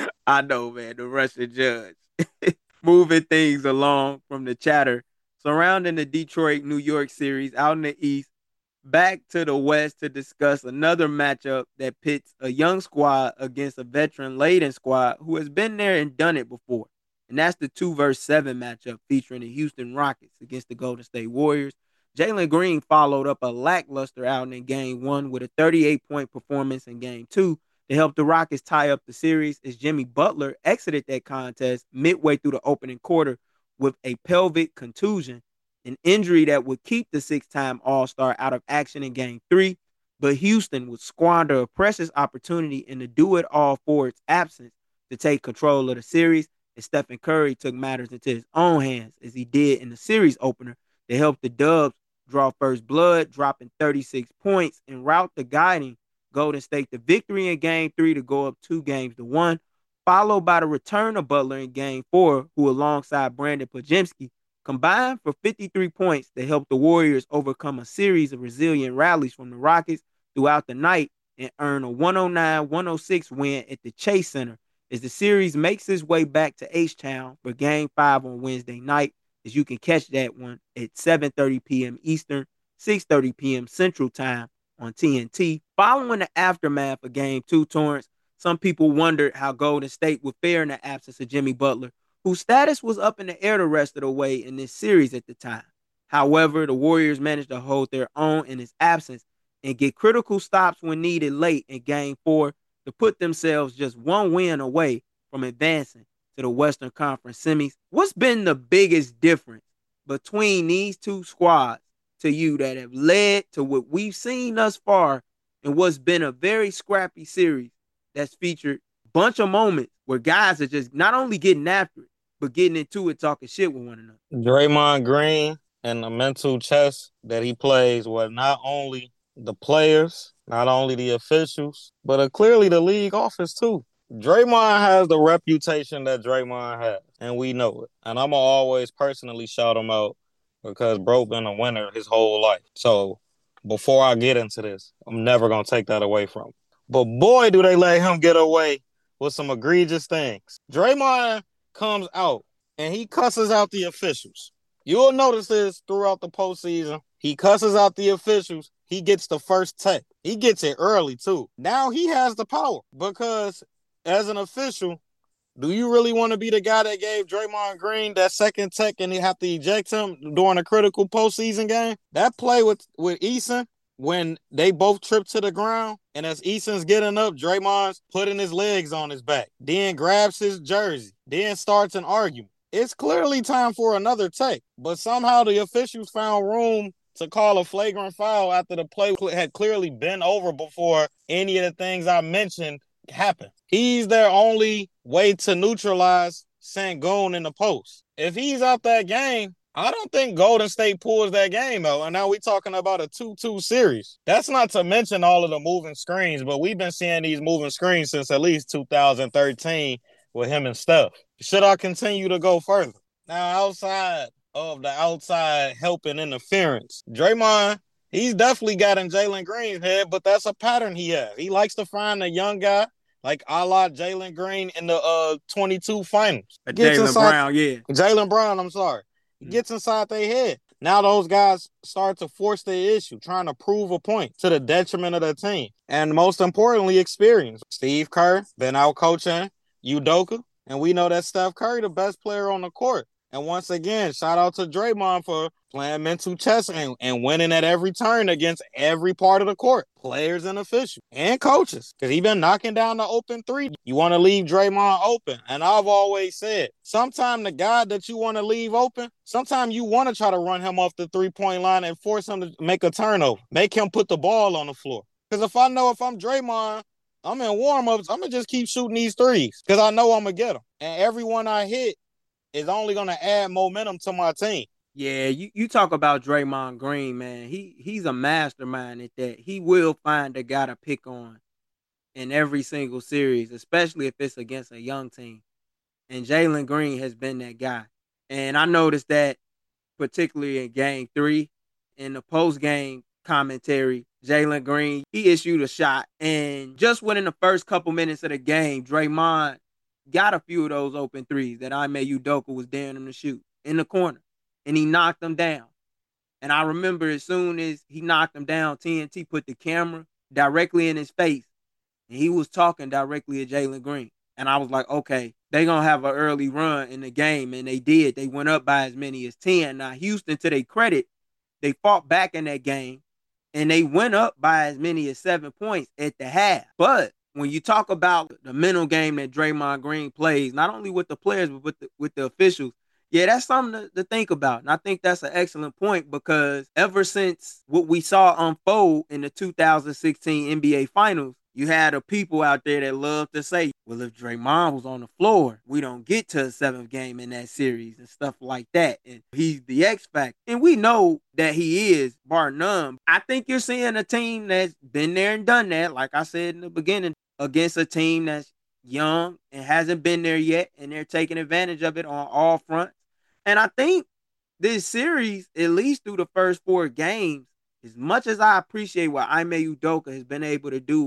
I know, man, the Russian judge. Moving things along from the chatter surrounding the Detroit New York series out in the East, back to the West to discuss another matchup that pits a young squad against a veteran laden squad who has been there and done it before. And that's the two versus seven matchup featuring the Houston Rockets against the Golden State Warriors. Jalen Green followed up a lackluster outing in game one with a thirty-eight point performance in game two to help the Rockets tie up the series as Jimmy Butler exited that contest midway through the opening quarter with a pelvic contusion, an injury that would keep the six-time All-Star out of action in game three, but Houston would squander a precious opportunity in the do-it-all forward's absence to take control of the series, and Stephen Curry took matters into his own hands as he did in the series opener to help the Dubs draw first blood, dropping thirty-six points and route the guiding Golden State to victory in game three to go up two games to one, followed by the return of Butler in game four, who alongside Brandon Podziemski combined for fifty-three points to help the Warriors overcome a series of resilient rallies from the Rockets throughout the night and earn a one oh nine one oh six win at the Chase Center as the series makes its way back to H-Town for Game five on Wednesday night, as you can catch that one at seven thirty p.m. Eastern, six thirty p.m. Central Time on T N T. Following the aftermath of Game two, Torrance, some people wondered how Golden State would fare in the absence of Jimmy Butler, whose status was up in the air the rest of the way in this series at the time. However, the Warriors managed to hold their own in his absence and get critical stops when needed late in Game four to put themselves just one win away from advancing to the Western Conference semis. What's been the biggest difference between these two squads to you that have led to what we've seen thus far and what's been a very scrappy series that's featured a bunch of moments where guys are just not only getting after it, but getting into it, talking shit with one another? Draymond Green and the mental chess that he plays with not only the players, not only the officials, but uh, clearly the league office too. Draymond has the reputation that Draymond has, and we know it. And I'm going to always personally shout him out because bro been a winner his whole life. So before I get into this, I'm never going to take that away from him. But boy, do they let him get away with some egregious things. Draymond comes out and he cusses out the officials. You'll notice this throughout the postseason. He cusses out the officials. He gets the first tech. He gets it early, too. Now he has the power because as an official, do you really want to be the guy that gave Draymond Green that second tech and he have to eject him during a critical postseason game? That play with, with Eason, when they both tripped to the ground, and as Eason's getting up, Draymond's putting his legs on his back, then grabs his jersey, then starts an argument. It's clearly time for another take, but somehow the officials found room to call a flagrant foul after the play had clearly been over before any of the things I mentioned happened. He's their only way to neutralize Sengun in the post. If he's out that game, I don't think Golden State pulls that game out. And now we're talking about a two two series. That's not to mention all of the moving screens, but we've been seeing these moving screens since at least two thousand thirteen with him and Steph. Should I continue to go further? Now, outside of the outside help and interference, Draymond, he's definitely got in Jalen Green's head, but that's a pattern he has. He likes to find a young guy like a la Jalen Green in the uh twenty-two finals. Jalen Brown, yeah. Jalen Brown, I'm sorry. He gets inside their head. Now those guys start to force their issue, trying to prove a point to the detriment of the team. And most importantly, experience. Steve Kerr been out coaching Udoka, and we know that Steph Curry the best player on the court. And once again, shout out to Draymond for playing mental chess and, and winning at every turn against every part of the court, players and officials and coaches, because he been knocking down the open three. You want to leave Draymond open. And I've always said, sometimes the guy that you want to leave open, sometimes you want to try to run him off the three-point line and force him to make a turnover, make him put the ball on the floor. Because if I know if I'm Draymond, I'm in warm-ups, I'm going to just keep shooting these threes because I know I'm going to get them. And every one I hit is only going to add momentum to my team. Yeah, you, you talk about Draymond Green, man. He he's a mastermind at that. He will find a guy to pick on in every single series, especially if it's against a young team. And Jalen Green has been that guy. And I noticed that particularly in game three, in the post-game commentary, Jalen Green, he issued a shot. And just within the first couple minutes of the game, Draymond got a few of those open threes that Ime Udoka was daring him to shoot in the corner. And he knocked them down. And I remember as soon as he knocked them down, T N T put the camera directly in his face. And he was talking directly to Jalen Green. And I was like, okay, they're going to have an early run in the game. And they did. They went up by as many as ten. Now, Houston, to their credit, they fought back in that game. And they went up by as many as seven points at the half. But when you talk about the mental game that Draymond Green plays, not only with the players, but with the, with the officials, yeah, that's something to, to think about. And I think that's an excellent point because ever since what we saw unfold in the two thousand sixteen N B A Finals, you had the people out there that love to say, well, if Draymond was on the floor, we don't get to a seventh game in that series and stuff like that. And he's the X factor. And we know that he is, bar none. I think you're seeing a team that's been there and done that, like I said in the beginning, against a team that's young and hasn't been there yet, and they're taking advantage of it on all fronts. And I think this series, at least through the first four games, as much as I appreciate what Ime Udoka has been able to do with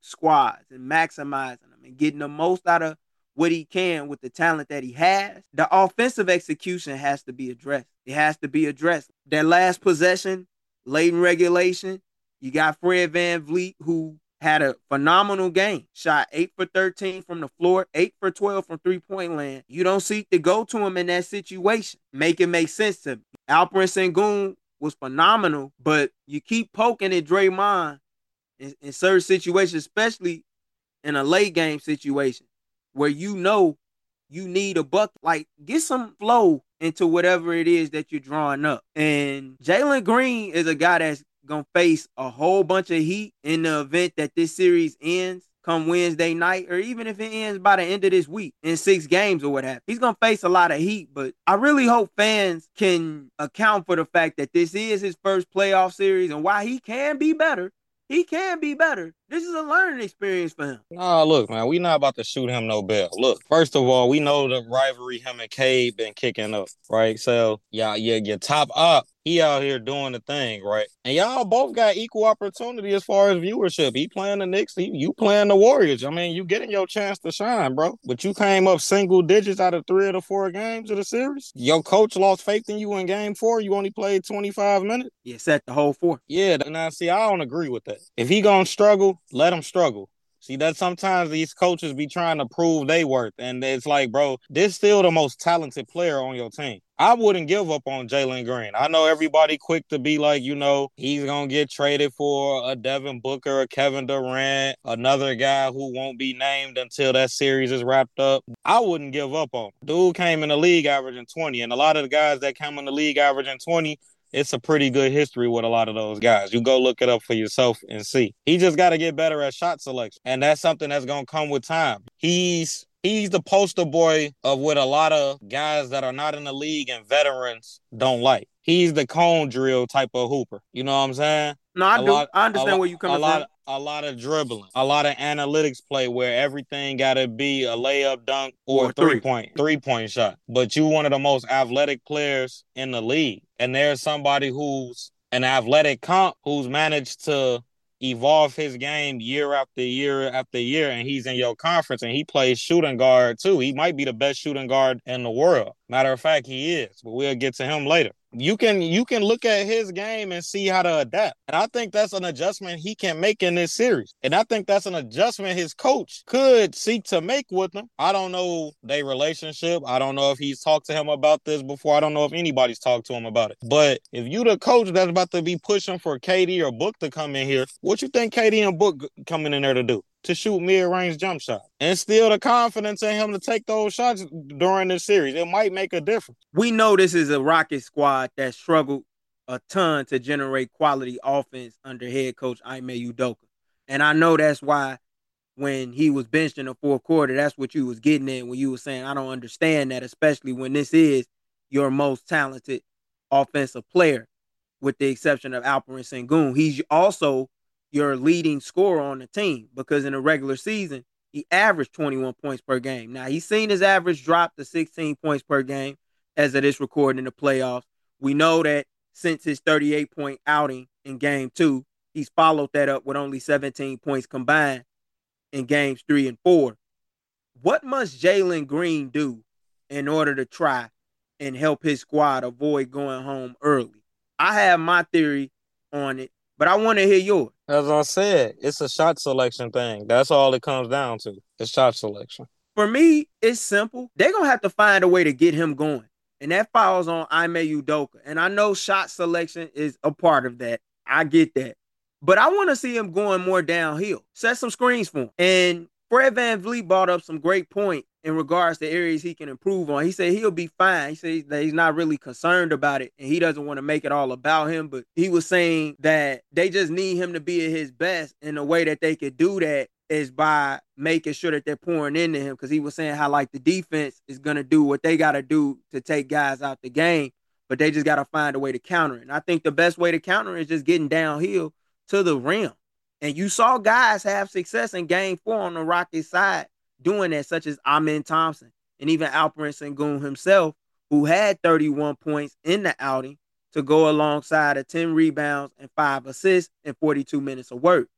squads and maximizing them and getting the most out of what he can with the talent that he has, the offensive execution has to be addressed. It has to be addressed. That last possession, late in regulation, you got Fred VanVleet, who had a phenomenal game. Shot eight for thirteen from the floor, eight for twelve from three-point land. You don't seek to go to him in that situation. Make it make sense to me. Alperen Sengun was phenomenal, but you keep poking at Draymond in, in certain situations, especially in a late game situation where you know you need a buck. Like, get some flow into whatever it is that you're drawing up. And Jalen Green is a guy that's going to face a whole bunch of heat in the event that this series ends come Wednesday night, or even if it ends by the end of this week in six games or what have you. He's going to face a lot of heat, but I really hope fans can account for the fact that this is his first playoff series, and while he can be better, he can be better. This is a learning experience for him. Nah, look, man, we not about to shoot him no bell. Look, first of all, we know the rivalry him and Cade been kicking up, right? So, yeah, yeah, your top up, he out here doing the thing, right? And y'all both got equal opportunity as far as viewership. He playing the Knicks, he, you playing the Warriors. I mean, you getting your chance to shine, bro. But you came up single digits out of three of the four games of the series. Your coach lost faith in you in game four. You only played twenty-five minutes. Yeah, set the whole four. Yeah, now see, I don't agree with that. If he gonna struggle, let him struggle. See, that sometimes these coaches be trying to prove they worth, and it's like, bro, this still the most talented player on your team. I wouldn't give up on Jalen Green. I know everybody quick to be like, you know, he's going to get traded for a Devin Booker, a Kevin Durant, another guy who won't be named until that series is wrapped up. I wouldn't give up on him. Dude came in the league averaging twenty, and a lot of the guys that come in the league averaging twenty, it's a pretty good history with a lot of those guys. You go look it up for yourself and see. He just got to get better at shot selection, and that's something that's going to come with time. He's He's the poster boy of what a lot of guys that are not in the league and veterans don't like. He's the cone drill type of hooper. You know what I'm saying? No, I a do. Lot, I understand lo- where you're coming a lot, from. A lot of dribbling, a lot of analytics play where everything got to be a layup, dunk, or, or a three-point three-point shot. But you one of the most athletic players in the league. And there's somebody who's an athletic comp who's managed to evolve his game year after year after year, and he's in your conference, and he plays shooting guard too. He might be the best shooting guard in the world. Matter of fact, he is, but we'll get to him later. You can you can look at his game and see how to adapt. And I think that's an adjustment he can make in this series. And I think that's an adjustment his coach could seek to make with him. I don't know their relationship. I don't know if he's talked to him about this before. I don't know if anybody's talked to him about it. But if you the coach that's about to be pushing for K D or Book to come in here, what you think K D and Book coming in there to do? To shoot mid-range jump shot. And still the confidence in him to take those shots during this series. It might make a difference. We know this is a Rocket squad that struggled a ton to generate quality offense under head coach Ime Udoka. And I know that's why when he was benched in the fourth quarter, that's what you was getting at when you were saying, I don't understand that, especially when this is your most talented offensive player, with the exception of Alperen Sengun. He's also your leading scorer on the team, because in the regular season, he averaged twenty-one points per game. Now, he's seen his average drop to sixteen points per game as of this recording in the playoffs. We know that since his thirty-eight point outing in game two, he's followed that up with only seventeen points combined in games three and four. What must Jalen Green do in order to try and help his squad avoid going home early? I have my theory on it, but I want to hear yours. As I said, it's a shot selection thing. That's all it comes down to. It's shot selection. For me, it's simple. They're going to have to find a way to get him going. And that falls on Ime Udoka. And I know shot selection is a part of that. I get that. But I want to see him going more downhill. Set some screens for him. And Fred VanVleet brought up some great points in regards to areas he can improve on. He said he'll be fine. He said that he's not really concerned about it, and he doesn't want to make it all about him. But he was saying that they just need him to be at his best, and the way that they could do that is by making sure that they're pouring into him, because he was saying how, like, the defense is going to do what they got to do to take guys out the game, but they just got to find a way to counter it. And I think the best way to counter it is just getting downhill to the rim. And you saw guys have success in game four on the Rockets side doing that, such as Amen Thompson and even Alperen Sengun himself, who had thirty-one points in the outing to go alongside of ten rebounds and five assists and forty-two minutes of work.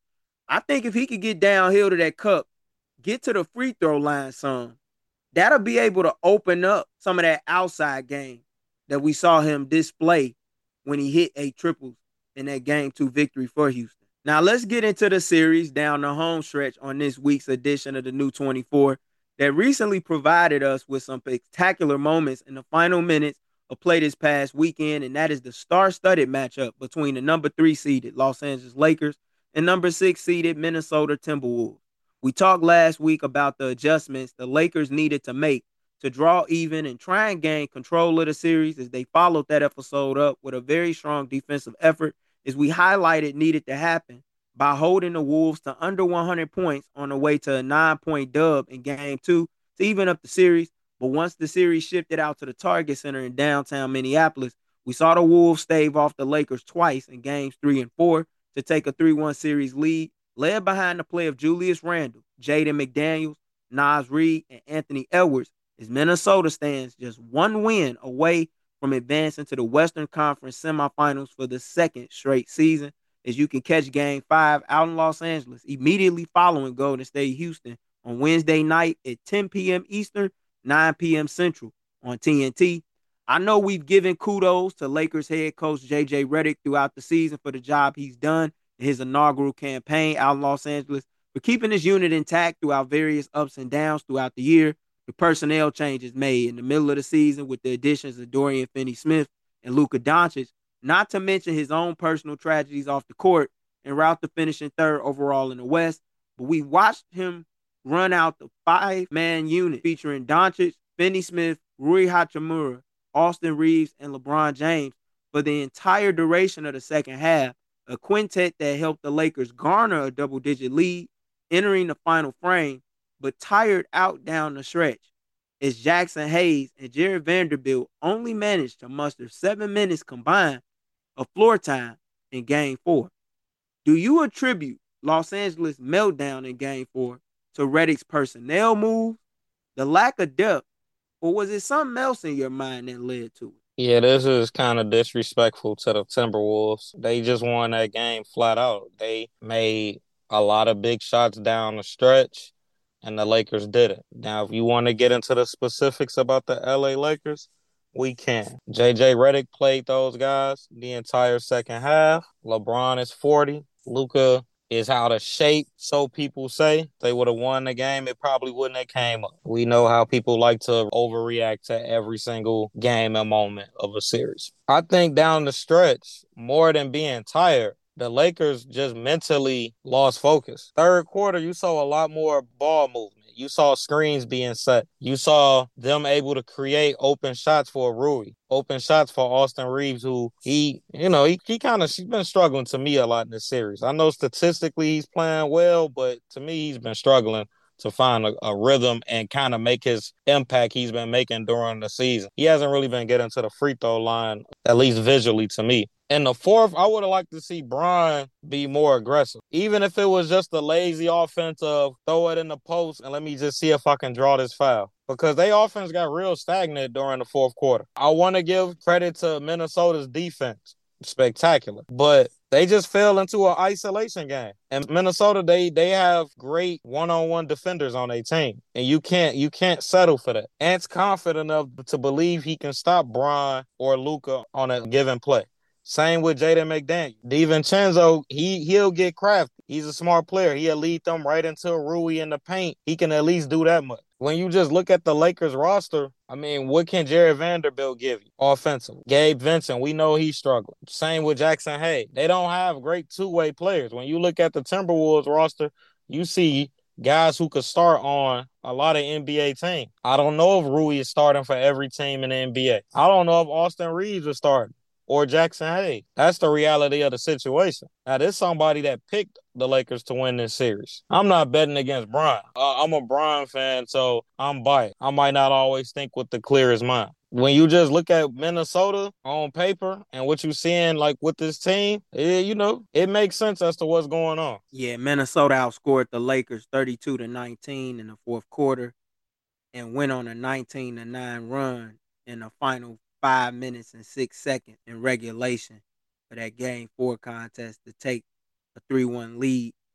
I think if he could get downhill to that cup, get to the free throw line some, that'll be able to open up some of that outside game that we saw him display when he hit eight triples in that game two victory for Houston. Now let's get into the series down the home stretch on this week's edition of the New twenty-four that recently provided us with some spectacular moments in the final minutes of play this past weekend, and that is the star-studded matchup between the number three seeded Los Angeles Lakers and number six seeded Minnesota Timberwolves. We talked last week about the adjustments the Lakers needed to make to draw even and try and gain control of the series as they followed that episode up with a very strong defensive effort, as we highlighted needed to happen by holding the Wolves to under one hundred points on the way to a nine-point dub in game two to even up the series. But once the series shifted out to the Target Center in downtown Minneapolis, we saw the Wolves stave off the Lakers twice in games three and four to take a three one series lead, led behind the play of Julius Randle, Jaden McDaniels, Naz Reid, and Anthony Edwards, as Minnesota stands just one win away from advancing to the Western Conference semifinals for the second straight season, as you can catch game five out in Los Angeles immediately following Golden State Houston on Wednesday night at ten p.m. Eastern, nine p.m. Central on T N T. I know we've given kudos to Lakers head coach J J Redick throughout the season for the job he's done in his inaugural campaign out in Los Angeles, for keeping his unit intact throughout various ups and downs throughout the year. The personnel changes made in the middle of the season with the additions of Dorian Finney-Smith and Luka Doncic, not to mention his own personal tragedies off the court, en route to finishing third overall in the West. But we watched him run out the five-man unit featuring Doncic, Finney-Smith, Rui Hachimura, Austin Reeves, and LeBron James for the entire duration of the second half, a quintet that helped the Lakers garner a double-digit lead entering the final frame, but tired out down the stretch, as Jackson Hayes and Jared Vanderbilt only managed to muster seven minutes combined of floor time in game four. Do you attribute Los Angeles' meltdown in game four to Redick's personnel move, the lack of depth, or was it something else in your mind that led to it? Yeah, this is kind of disrespectful to the Timberwolves. They just won that game flat out. They made a lot of big shots down the stretch, and the Lakers didn't. Now, if you want to get into the specifics about the L A Lakers, we can. J J Redick played those guys the entire second half. LeBron is forty. Luka is out of shape, so people say. If they would have won the game, it probably wouldn't have came up. We know how people like to overreact to every single game and moment of a series. I think down the stretch, more than being tired, the Lakers just mentally lost focus. Third quarter, you saw a lot more ball movement. You saw screens being set. You saw them able to create open shots for Rui, open shots for Austin Reeves, who he, you know, he, he kind of, she's been struggling to me a lot in this series. I know statistically he's playing well, but to me, he's been struggling to find a, a rhythm and kind of make his impact he's been making during the season. He hasn't really been getting to the free throw line, at least visually to me. In the fourth, I would have liked to see Bron be more aggressive. Even if it was just a lazy offense of throw it in the post and let me just see if I can draw this foul. Because they offense got real stagnant during the fourth quarter. I want to give credit to Minnesota's defense. Spectacular. But they just fell into an isolation game. And Minnesota, they they have great one-on-one defenders on their team. And you can't you can't settle for that. Ant's confident enough to believe he can stop Bron or Luka on a given play. Same with Jaden McDaniel. DiVincenzo, he, he'll get crafty. He's a smart player. He'll lead them right into a Rui in the paint. He can at least do that much. When you just look at the Lakers roster, I mean, what can Jared Vanderbilt give you offensively? Gabe Vincent, we know he's struggling. Same with Jackson Hayes. They don't have great two-way players. When you look at the Timberwolves roster, you see guys who could start on a lot of N B A teams. I don't know if Rui is starting for every team in the N B A. I don't know if Austin Reeves is starting or Jackson Hayes. That's the reality of the situation. Now, there's somebody that picked the Lakers to win this series. I'm not betting against Bron. Uh, I'm a Bron fan, so I'm biased. I might not always think with the clearest mind. When you just look at Minnesota on paper and what you're seeing like with this team, it, you know, it makes sense as to what's going on. Yeah, Minnesota outscored the Lakers thirty-two to nineteen in the fourth quarter and went on a nineteen to nine run in the final five minutes and six seconds in regulation for that game four contest to take a three one lead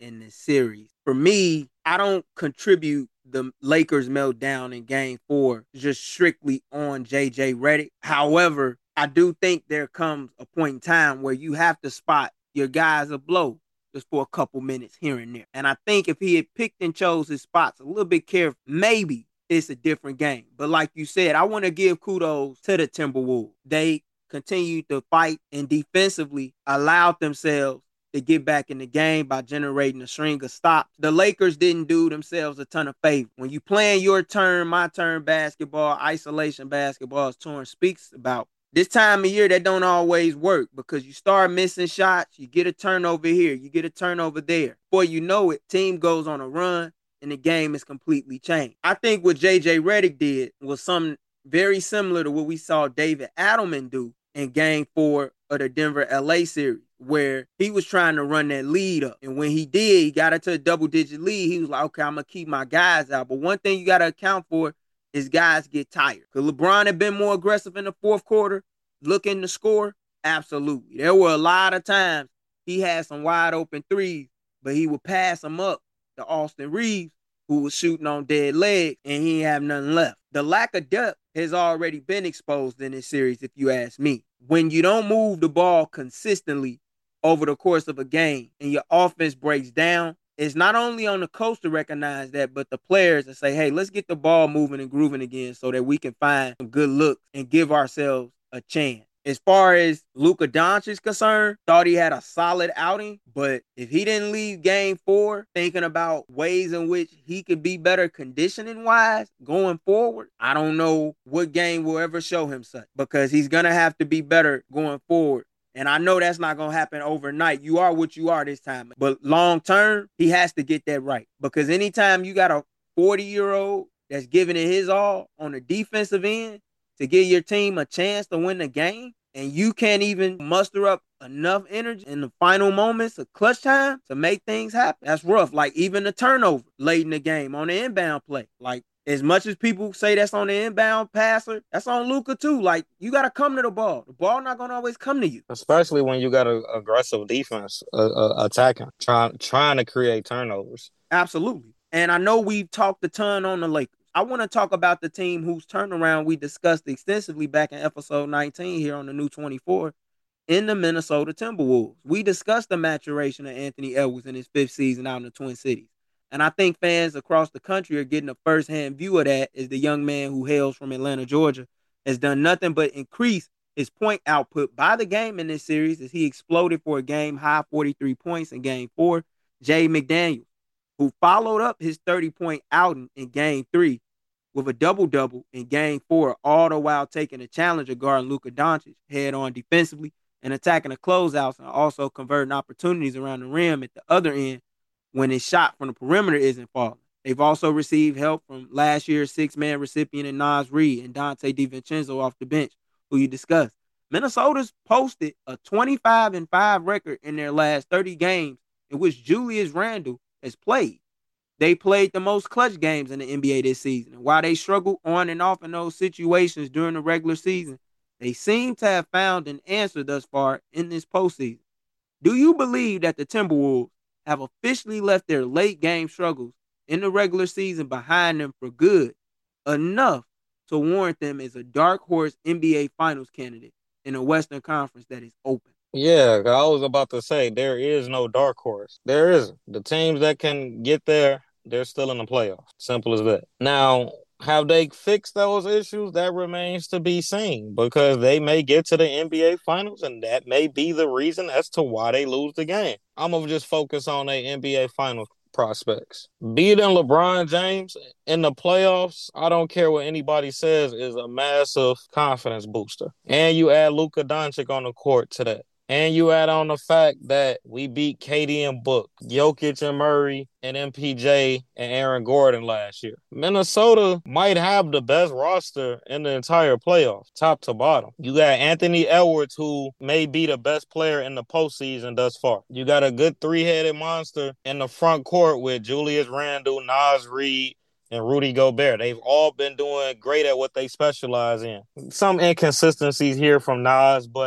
in this series. For me, I don't contribute the Lakers meltdown in game four just strictly on J J Redick. However, I do think there comes a point in time where you have to spot your guys a blow just for a couple minutes here and there. And I think if he had picked and chose his spots a little bit careful, maybe it's a different game. But like you said, I want to give kudos to the Timberwolves. They continued to fight and defensively allowed themselves to get back in the game by generating a string of stops. The Lakers didn't do themselves a ton of favor. When you playing your turn, my turn basketball, isolation basketball, as Torrance speaks about, this time of year, that don't always work because you start missing shots, you get a turnover here, you get a turnover there. Before you know it, team goes on a run, and the game is completely changed. I think what J J Redick did was something very similar to what we saw David Adelman do in game four of the Denver L A series, where he was trying to run that lead up. And when he did, he got into a double-digit lead. He was like, okay, I'm going to keep my guys out. But one thing you got to account for is guys get tired. Could LeBron have been more aggressive in the fourth quarter, looking to score? Absolutely. There were a lot of times he had some wide open threes, but he would pass them up to Austin Reeves, who was shooting on dead legs, and he didn't have nothing left. The lack of depth has already been exposed in this series, if you ask me. When you don't move the ball consistently over the course of a game and your offense breaks down, it's not only on the coach to recognize that, but the players to say, hey, let's get the ball moving and grooving again so that we can find some good looks and give ourselves a chance. As far as Luka Doncic is concerned, thought he had a solid outing, but if he didn't leave game four thinking about ways in which he could be better conditioning-wise going forward, I don't know what game will ever show him such, because he's going to have to be better going forward. And I know that's not going to happen overnight. You are what you are this time. But long term, he has to get that right. Because anytime you got a forty-year-old that's giving it his all on the defensive end to give your team a chance to win the game, and you can't even muster up enough energy in the final moments of clutch time to make things happen, that's rough. Like even the turnover late in the game on the inbound play. Like, as much as people say that's on the inbound passer, that's on Luka too. Like, you got to come to the ball. The ball not going to always come to you. Especially when you got an aggressive defense uh, uh, attacking, trying trying to create turnovers. Absolutely. And I know we've talked a ton on the Lakers. I want to talk about the team whose turnaround we discussed extensively back in episode nineteen here on the new twenty-four in the Minnesota Timberwolves. We discussed the maturation of Anthony Edwards in his fifth season out in the Twin Cities. And I think fans across the country are getting a firsthand view of that, as the young man who hails from Atlanta, Georgia, has done nothing but increase his point output by the game in this series as he exploded for a game-high forty-three points in game four. Jay McDaniels, who followed up his thirty-point outing in game three with a double-double in game four, all the while taking a challenge of guarding Luka Doncic head-on defensively and attacking the closeouts and also converting opportunities around the rim at the other end when his shot from the perimeter isn't falling. They've also received help from last year's six-man recipient in Naz Reid and Dante DiVincenzo off the bench, who you discussed. Minnesota's posted a twenty-five and five record in their last thirty games in which Julius Randle has played. They played the most clutch games in the N B A this season. And while they struggled on and off in those situations during the regular season, they seem to have found an answer thus far in this postseason. Do you believe that the Timberwolves have officially left their late game struggles in the regular season behind them for good, enough to warrant them as a dark horse N B A Finals candidate in a Western Conference that is open? Yeah, I was about to say there is no dark horse. There isn't. The teams that can get there, they're still in the playoffs. Simple as that. Now, have they fixed those issues? That remains to be seen, because they may get to the N B A Finals, and that may be the reason as to why they lose the game. I'm going to just focus on their N B A Finals prospects. Beating LeBron James in the playoffs, I don't care what anybody says, is a massive confidence booster. And you add Luka Doncic on the court to that. And you add on the fact that we beat K D and Book, Jokic and Murray, and M P J and Aaron Gordon last year. Minnesota might have the best roster in the entire playoffs, top to bottom. You got Anthony Edwards, who may be the best player in the postseason thus far. You got a good three-headed monster in the front court with Julius Randle, Naz Reid, and Rudy Gobert. They've all been doing great at what they specialize in. Some inconsistencies here from Naz, but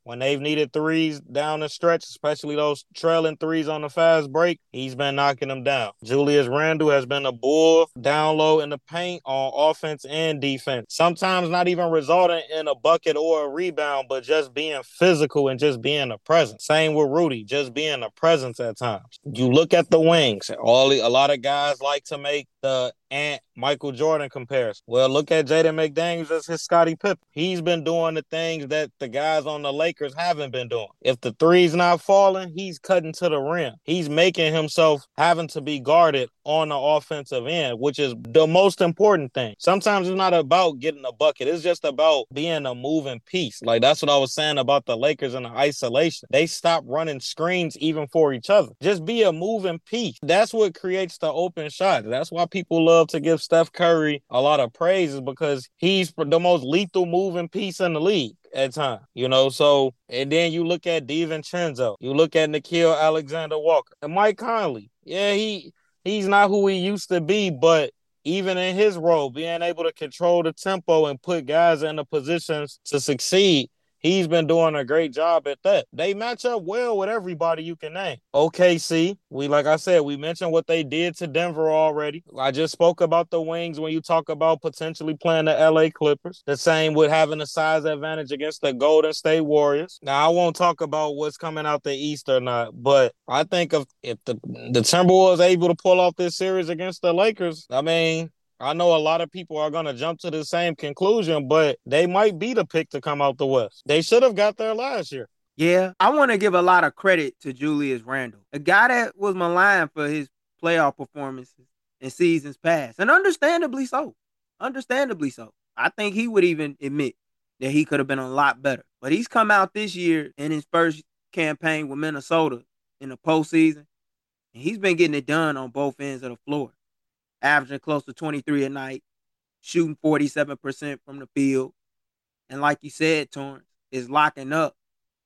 When they've needed threes down the stretch, especially those trailing threes on the fast break, he's been knocking them down. Julius Randle has been a bull down low in the paint on offense and defense. Sometimes not even resulting in a bucket or a rebound, but just being physical and just being a presence. Same with Rudy, just being a presence at times. You look at the wings. All a lot of guys like to make the Ant Michael Jordan comparison. Well, look at Jaden McDaniels as his Scottie Pippen. He's been doing the things that the guys on the Lakers haven't been doing. If the three's not falling, he's cutting to the rim. He's making himself having to be guarded on the offensive end, which is the most important thing. Sometimes it's not about getting a bucket. It's just about being a moving piece. Like, that's what I was saying about the Lakers and the isolation. They stop running screens even for each other. Just be a moving piece. That's what creates the open shot. That's why people love to give Steph Curry a lot of praise, is because he's the most lethal moving piece in the league at times, you know. So, and then you look at DiVincenzo, you look at Nickeil Alexander-Walker, and Mike Conley. Yeah, he he's not who he used to be, but even in his role, being able to control the tempo and put guys in the positions to succeed, he's been doing a great job at that. They match up well with everybody you can name. O K C, we like I said, we mentioned what they did to Denver already. I just spoke about the wings when you talk about potentially playing the L A Clippers. The same with having a size advantage against the Golden State Warriors. Now, I won't talk about what's coming out the East or not, but I think if, if the, the Timberwolves able to pull off this series against the Lakers, I mean, I know a lot of people are going to jump to the same conclusion, but they might be the pick to come out the West. They should have got there last year. Yeah, I want to give a lot of credit to Julius Randle, a guy that was maligned for his playoff performances in seasons past, and understandably so. Understandably so. I think he would even admit that he could have been a lot better. But he's come out this year in his first campaign with Minnesota in the postseason, and he's been getting it done on both ends of the floor, averaging close to twenty-three a night, shooting forty-seven percent from the field. And like you said, Torrance, is locking up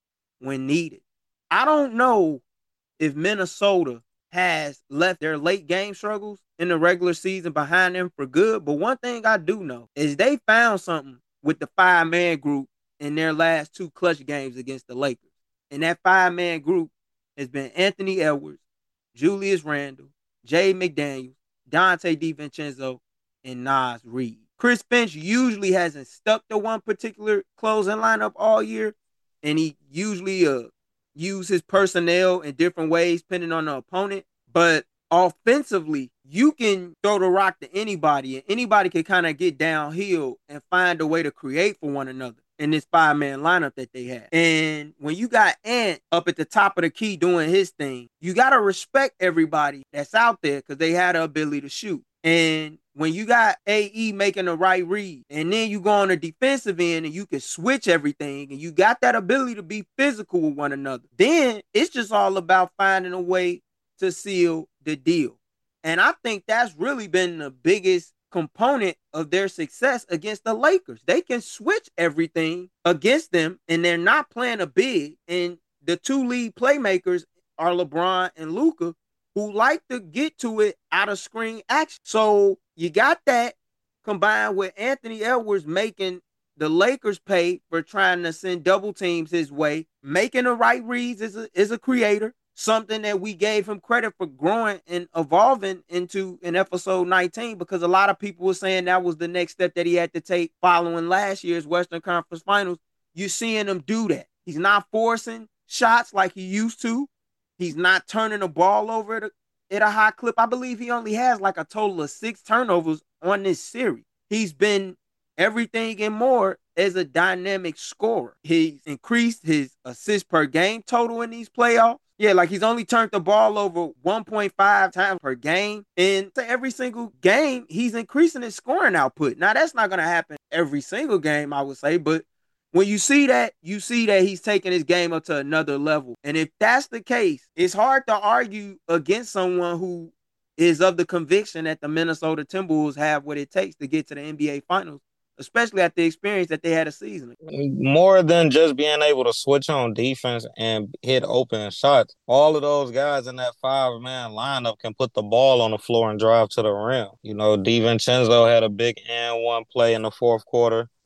when needed. I don't know if Minnesota has left their late game struggles in the regular season behind them for good, but one thing I do know is they found something with the five-man group in their last two clutch games against the Lakers. And that five-man group has been Anthony Edwards, Julius Randle, Jay McDaniels, Dante DiVincenzo, and Naz Reid. Chris Finch usually hasn't stuck to one particular closing lineup all year, and he usually uh use his personnel in different ways depending on the opponent. But offensively, you can throw the rock to anybody, and anybody can kind of get downhill and find a way to create for one another in this five-man lineup that they have. And when you got Ant up at the top of the key doing his thing, you got to respect everybody that's out there because they had the ability to shoot. And when you got A E making the right read, and then you go on the defensive end and you can switch everything, and you got that ability to be physical with one another, then it's just all about finding a way to seal the deal. And I think that's really been the biggest component of their success against the Lakers. They can switch everything against them, and they're not playing a big. And the two lead playmakers are LeBron and Luka, who like to get to it out of screen action. So you got that combined with Anthony Edwards making the Lakers pay for trying to send double teams his way, making the right reads as a, as a creator, something that we gave him credit for growing and evolving into in episode nineteen, because a lot of people were saying that was the next step that he had to take following last year's Western Conference Finals. You're seeing him do that. He's not forcing shots like he used to. He's not turning the ball over at a, at a high clip. I believe he only has like a total of six turnovers on this series. He's been everything and more as a dynamic scorer. He's increased his assists per game total in these playoffs. Yeah, like he's only turned the ball over one point five times per game. And to every single game, he's increasing his scoring output. Now, that's not going to happen every single game, I would say, but when you see that, you see that he's taking his game up to another level. And if that's the case, it's hard to argue against someone who is of the conviction that the Minnesota Timberwolves have what it takes to get to the N B A Finals, especially at the experience that they had a season. More than just being able to switch on defense and hit open shots, all of those guys in that five-man lineup can put the ball on the floor and drive to the rim. You know, DiVincenzo had a big and one play in the fourth quarter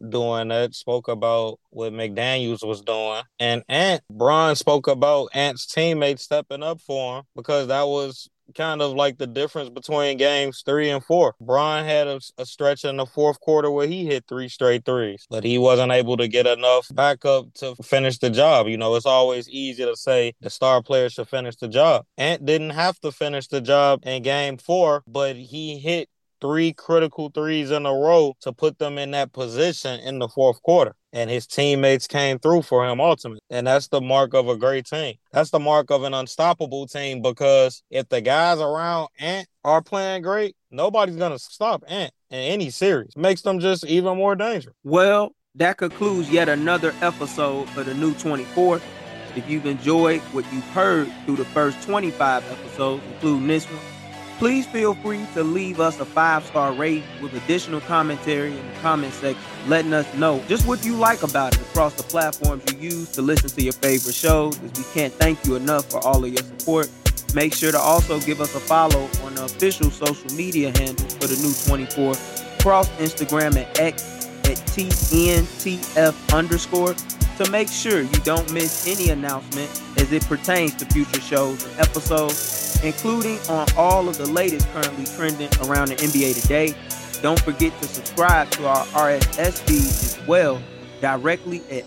doing that, spoke about what McDaniels was doing. And Ant, Bron spoke about Ant's teammates stepping up for him because that was kind of like the difference between games three and four. Bron had a, a stretch in the fourth quarter where he hit three straight threes, but he wasn't able to get enough backup to finish the job. You know, it's always easy to say the star player should finish the job. Ant didn't have to finish the job in game four, but he hit three critical threes in a row to put them in that position in the fourth quarter. And his teammates came through for him ultimately. And that's the mark of a great team. That's the mark of an unstoppable team, because if the guys around Ant are playing great, nobody's going to stop Ant in any series. Makes them just even more dangerous. Well, that concludes yet another episode of the New twenty-four. If you've enjoyed what you've heard through the first twenty-five episodes, including this one, please feel free to leave us a five-star rating with additional commentary in the comment section, letting us know just what you like about it across the platforms you use to listen to your favorite shows, as we can't thank you enough for all of your support. Make sure to also give us a follow on the official social media handles for the New twenty-four, across Instagram and X at T N T F underscore, to make sure you don't miss any announcement as it pertains to future shows and episodes, including on all of the latest currently trending around the N B A today. Don't forget to subscribe to our R S S feed as well, directly at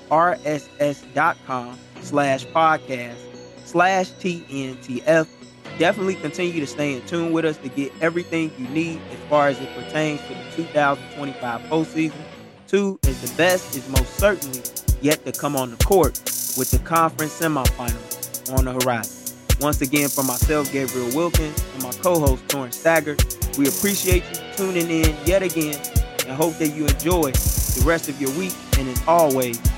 rss.com slash podcast slash TNTF. Definitely continue to stay in tune with us to get everything you need as far as it pertains to the two thousand twenty-five postseason. Two is the best is most certainly yet to come on the court, with the conference semifinals on the horizon. Once again, from myself, Gabriel Wilkins, and my co-host, Torrence Staggart, we appreciate you tuning in yet again and hope that you enjoy the rest of your week. And as always,